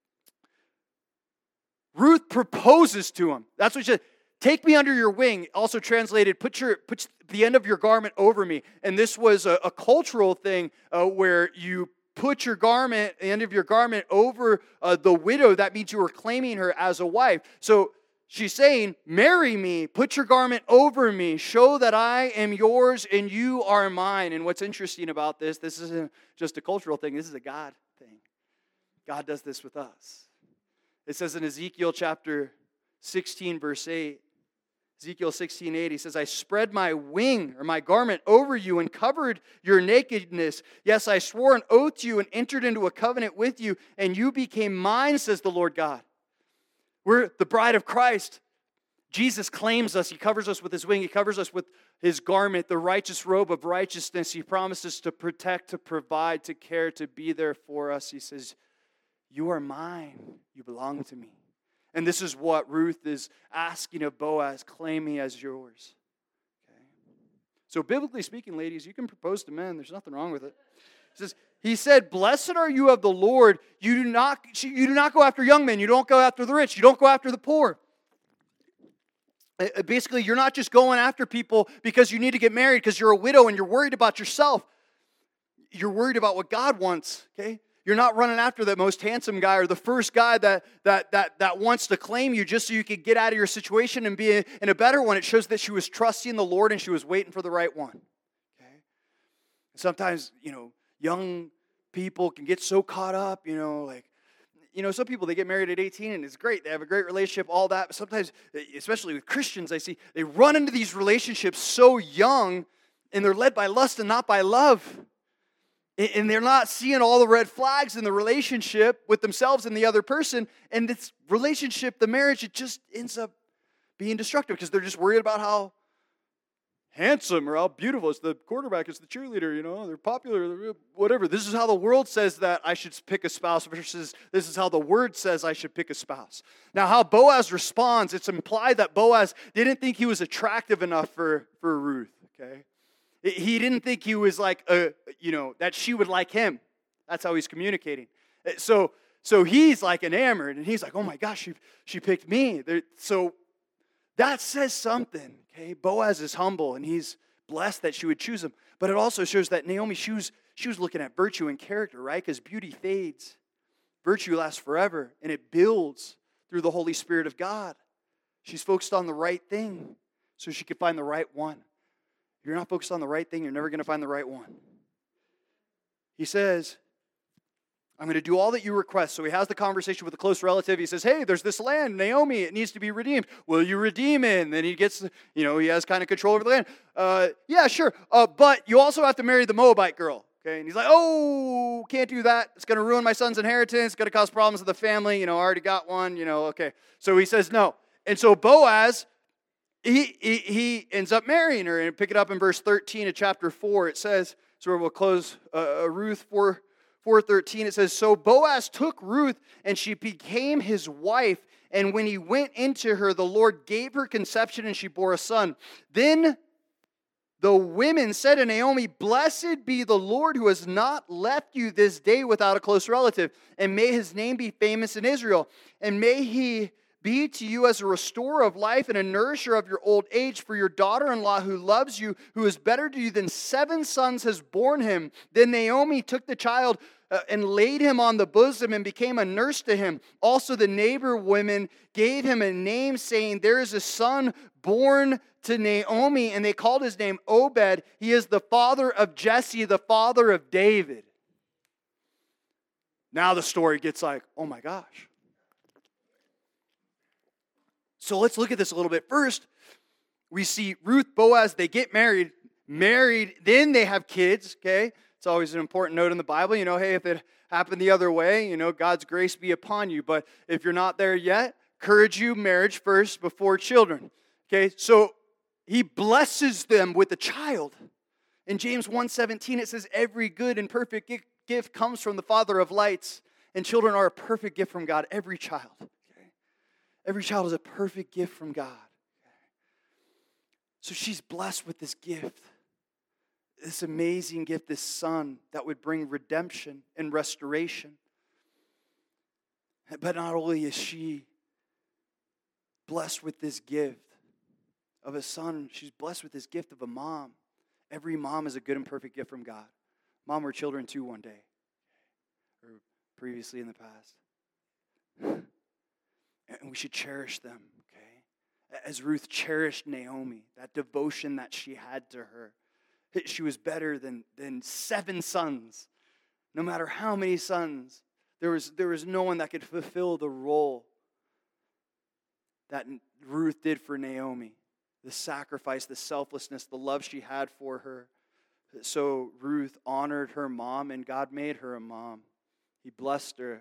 Ruth proposes to him. That's what she said. Take me under your wing. Also translated, put the end of your garment over me. And this was a cultural thing where you put the end of your garment over the widow. That means you were claiming her as a wife. So she's saying, marry me, put your garment over me, show that I am yours and you are mine. And what's interesting about this isn't just a cultural thing, this is a God thing. God does this with us. It says in Ezekiel chapter 16, verse 8, Ezekiel 16:8, he says, I spread my wing or my garment over you and covered your nakedness. Yes, I swore an oath to you and entered into a covenant with you, and you became mine, says the Lord God. We're the bride of Christ. Jesus claims us. He covers us with his wing. He covers us with his garment, the righteous robe of righteousness. He promises to protect, to provide, to care, to be there for us. He says, you are mine. You belong to me. And this is what Ruth is asking of Boaz, claim me as yours. Okay. So biblically speaking, ladies, you can propose to men. There's nothing wrong with it. He said, blessed are you of the Lord. You do not go after young men. You don't go after the rich. You don't go after the poor. Basically, you're not just going after people because you need to get married because you're a widow and you're worried about yourself. You're worried about what God wants, okay? You're not running after the most handsome guy or the first guy that wants to claim you just so you can get out of your situation and be in a better one. It shows that she was trusting the Lord and she was waiting for the right one. Okay? Sometimes, young people can get so caught up, some people, they get married at 18 and it's great. They have a great relationship, all that. But sometimes, especially with Christians, I see they run into these relationships so young and they're led by lust and not by love. And they're not seeing all the red flags in the relationship with themselves and the other person. And this relationship, the marriage, it just ends up being destructive because they're just worried about how handsome or how beautiful is the quarterback, is the cheerleader, they're popular, whatever. This is how the world says that I should pick a spouse versus this is how the word says I should pick a spouse. Now, how Boaz responds, it's implied that Boaz didn't think he was attractive enough for Ruth, okay? He didn't think he was like, that she would like him. That's how he's communicating. So he's like enamored, and he's like, oh my gosh, she picked me. So that says something, okay? Boaz is humble, and he's blessed that she would choose him. But it also shows that Naomi, she was looking at virtue and character, right? Because beauty fades. Virtue lasts forever, and it builds through the Holy Spirit of God. She's focused on the right thing so she could find the right one. If you're not focused on the right thing, you're never going to find the right one. He says, I'm going to do all that you request. So he has the conversation with a close relative. He says, hey, there's this land, Naomi, it needs to be redeemed. Will you redeem it? And then he gets, he has kind of control over the land. Yeah, sure. But you also have to marry the Moabite girl. Okay, and he's like, oh, can't do that. It's going to ruin my son's inheritance. It's going to cause problems with the family. I already got one, okay. So he says no. And so Boaz, he ends up marrying her. And pick it up in verse 13 of chapter 4. It says, so we'll close Ruth 4:13. It says, so Boaz took Ruth, and she became his wife. And when he went into her, the Lord gave her conception, and she bore a son. Then the women said to Naomi, blessed be the Lord who has not left you this day without a close relative, and may his name be famous in Israel, and may he be to you as a restorer of life and a nourisher of your old age. For your daughter-in-law who loves you, who is better to you than 7 sons, has borne him. Then Naomi took the child and laid him on the bosom and became a nurse to him. Also the neighbor women gave him a name, saying, there is a son born to Naomi, and they called his name Obed. He is the father of Jesse, the father of David. Now the story gets like, oh my gosh. So let's look at this a little bit. First, we see Ruth, Boaz, they get married, then they have kids, okay? It's always an important note in the Bible. Hey, if it happened the other way, God's grace be upon you. But if you're not there yet, encourage you, marriage first before children. Okay, so he blesses them with a child. In James 1:17, it says, every good and perfect gift comes from the Father of lights, and children are a perfect gift from God. Every child. Okay? Every child is a perfect gift from God. Okay? So she's blessed with this gift. This amazing gift, this son that would bring redemption and restoration. But not only is she blessed with this gift of a son, she's blessed with this gift of a mom. Every mom is a good and perfect gift from God. Mom were children too one day, or previously in the past. And we should cherish them, okay? As Ruth cherished Naomi, that devotion that she had to her. She was better than 7 sons. No matter how many sons, there was no one that could fulfill the role that Ruth did for Naomi. The sacrifice, the selflessness, the love she had for her. So Ruth honored her mom, and God made her a mom. He blessed her.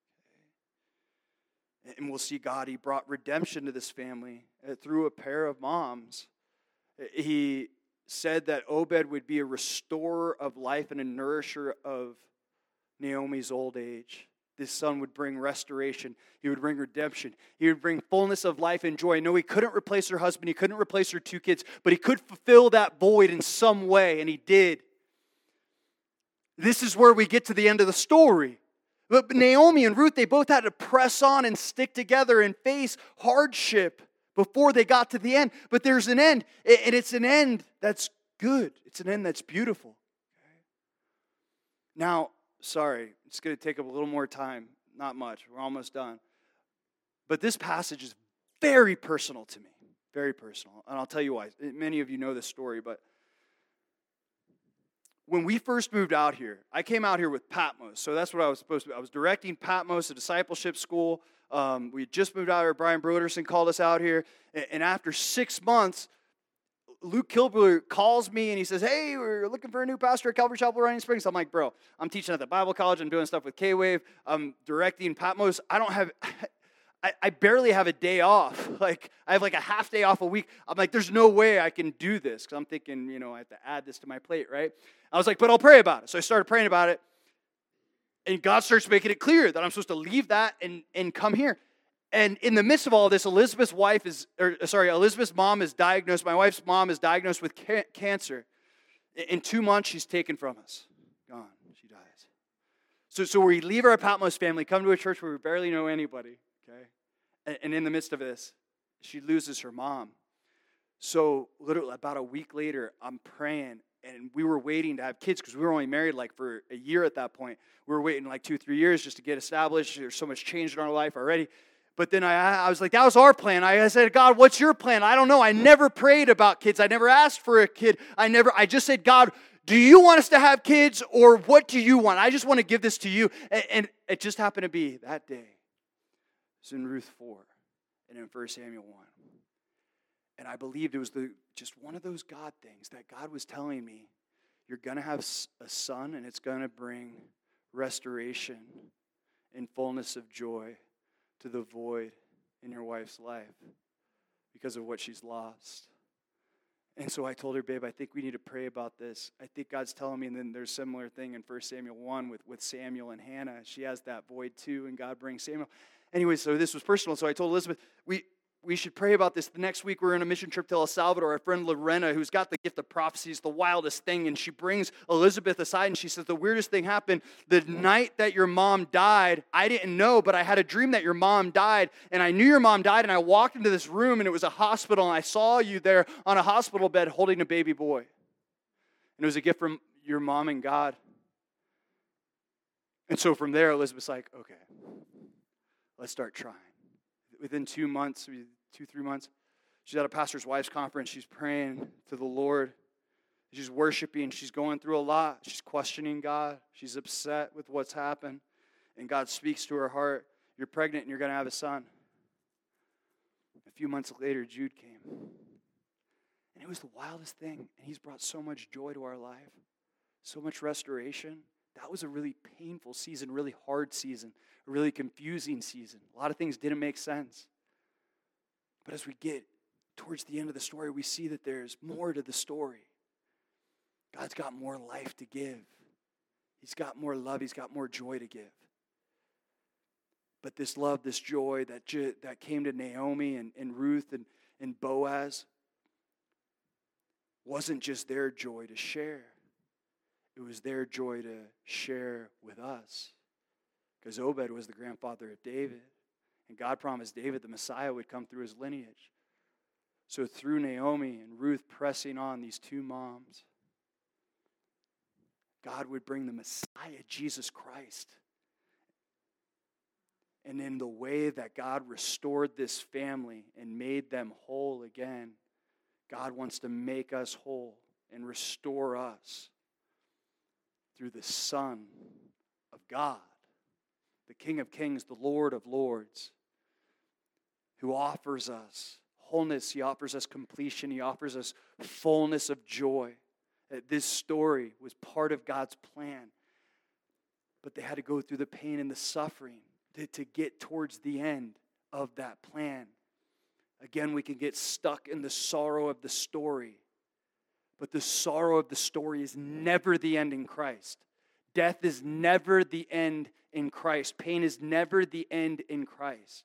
And we'll see God, He brought redemption to this family through a pair of moms. He said that Obed would be a restorer of life and a nourisher of Naomi's old age. This son would bring restoration. He would bring redemption. He would bring fullness of life and joy. No, he couldn't replace her husband. He couldn't replace her 2 kids, but he could fulfill that void in some way, and he did. This is where we get to the end of the story. But Naomi and Ruth, they both had to press on and stick together and face hardship before they got to the end. But there's an end, and it's an end that's good. It's an end that's beautiful. Now, sorry, it's going to take up a little more time. Not much. We're almost done. But this passage is very personal to me. Very personal. And I'll tell you why. Many of you know this story, but when we first moved out here, I came out here with Patmos. So that's what I was supposed to do. I was directing Patmos, a discipleship school. We had just moved out here. Brian Broderson called us out here. And after 6 months, Luke Kilbler calls me and he says, hey, we're looking for a new pastor at Calvary Chapel Running Springs. I'm like, bro, I'm teaching at the Bible college. I'm doing stuff with K-Wave. I'm directing Patmos. I barely have a day off. Like, I have like a half day off a week. I'm like, there's no way I can do this. Because I'm thinking, I have to add this to my plate, right? I was like, but I'll pray about it. So I started praying about it. And God starts making it clear that I'm supposed to leave that and come here. And in the midst of all this, Elizabeth's mom is diagnosed, my wife's mom is diagnosed with cancer. In 2 months, she's taken from us. Gone. She dies. So we leave our Patmos family, come to a church where we barely know anybody, okay? And in the midst of this, she loses her mom. So literally about a week later, I'm praying, and we were waiting to have kids because we were only married like for a year at that point. We were waiting like 2-3 years just to get established. There's so much change in our life already. But then I was like, that was our plan. I said, God, what's your plan? I don't know. I never prayed about kids. I never asked for a kid. I just said, God, do you want us to have kids, or what do you want? I just want to give this to you. And it just happened to be that day. It's in Ruth 4 and in 1 Samuel 1. And I believed it was just one of those God things that God was telling me, you're going to have a son, and it's going to bring restoration and fullness of joy to the void in your wife's life because of what she's lost. And so I told her, babe, I think we need to pray about this. I think God's telling me, and then there's a similar thing in 1 Samuel 1 with Samuel and Hannah. She has that void too, and God brings Samuel. Anyway, so this was personal. So I told Elizabeth, we we should pray about this. The next week, we're in a mission trip to El Salvador. Our friend Lorena, who's got the gift of prophecy, is the wildest thing. And she brings Elizabeth aside and she says, the weirdest thing happened. The night that your mom died, I didn't know, but I had a dream that your mom died. And I knew your mom died. And I walked into this room and it was a hospital. And I saw you there on a hospital bed holding a baby boy. And it was a gift from your mom and God. And so from there, Elizabeth's like, okay, let's start trying. Within 2 months, 3 months, she's at a pastor's wife's conference. She's praying to the Lord. She's worshiping. She's going through a lot. She's questioning God. She's upset with what's happened. And God speaks to her heart. You're pregnant and you're going to have a son. A few months later, Jude came. And it was the wildest thing. And he's brought so much joy to our life, so much restoration. That was a really painful season, really hard season, a really confusing season. A lot of things didn't make sense. But as we get towards the end of the story, we see that there's more to the story. God's got more life to give. He's got more love. He's got more joy to give. But this love, this joy that came to Naomi and Ruth and Boaz wasn't just their joy to share. It was their joy to share with us. Because Obed was the grandfather of David. And God promised David the Messiah would come through his lineage. So through Naomi and Ruth pressing on, these two moms, God would bring the Messiah, Jesus Christ. And in the way that God restored this family and made them whole again, God wants to make us whole and restore us through the Son of God, the King of Kings, the Lord of Lords, who offers us wholeness. He offers us completion. He offers us fullness of joy. This story was part of God's plan, but they had to go through the pain and the suffering to get towards the end of that plan. Again, we can get stuck in the sorrow of the story, but the sorrow of the story is never the end in Christ. Death is never the end in Christ. Pain is never the end in Christ.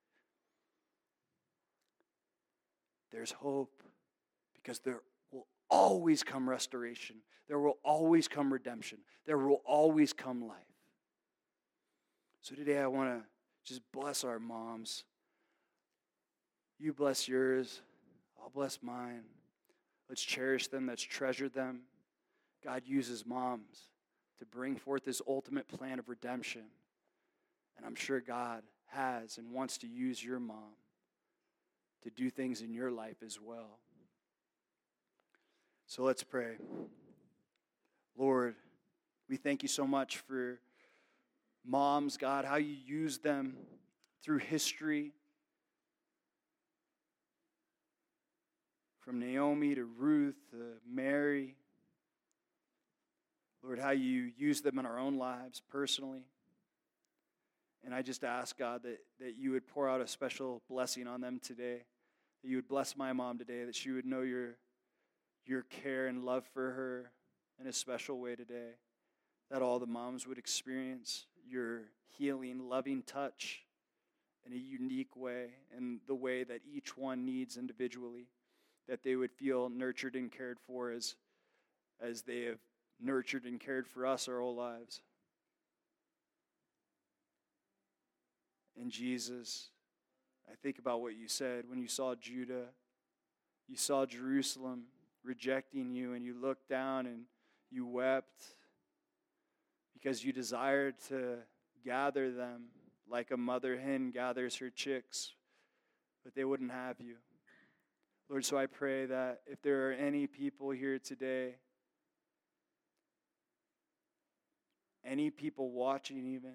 There's hope because there will always come restoration. There will always come redemption. There will always come life. So today I want to just bless our moms. You bless yours. I'll bless mine. Let's cherish them. Let's treasure them. God uses moms to bring forth this ultimate plan of redemption. And I'm sure God has and wants to use your mom to do things in your life as well. So let's pray. Lord, we thank you so much for moms, God, how you use them through history. From Naomi to Ruth to Mary. Lord, how you use them in our own lives personally. And I just ask, God, that you would pour out a special blessing on them today. That you would bless my mom today, that she would know your care and love for her in a special way today. That all the moms would experience your healing, loving touch in a unique way, and the way that each one needs individually. That they would feel nurtured and cared for as they have nurtured and cared for us our whole lives. And Jesus, I think about what you said when you saw Judah, you saw Jerusalem rejecting you, and you looked down and you wept because you desired to gather them like a mother hen gathers her chicks, but they wouldn't have you. Lord, so I pray that if there are any people here today, any people watching even,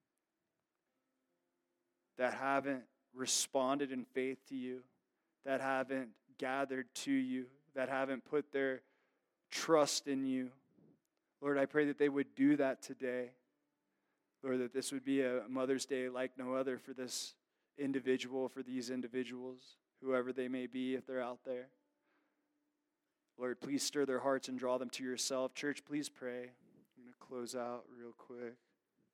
that haven't responded in faith to you, that haven't gathered to you, that haven't put their trust in you, Lord, I pray that they would do that today. Lord, that this would be a Mother's Day like no other for this individual, for these individuals, whoever they may be, if they're out there. Lord, please stir their hearts and draw them to yourself. Church, please pray. I'm going to close out real quick.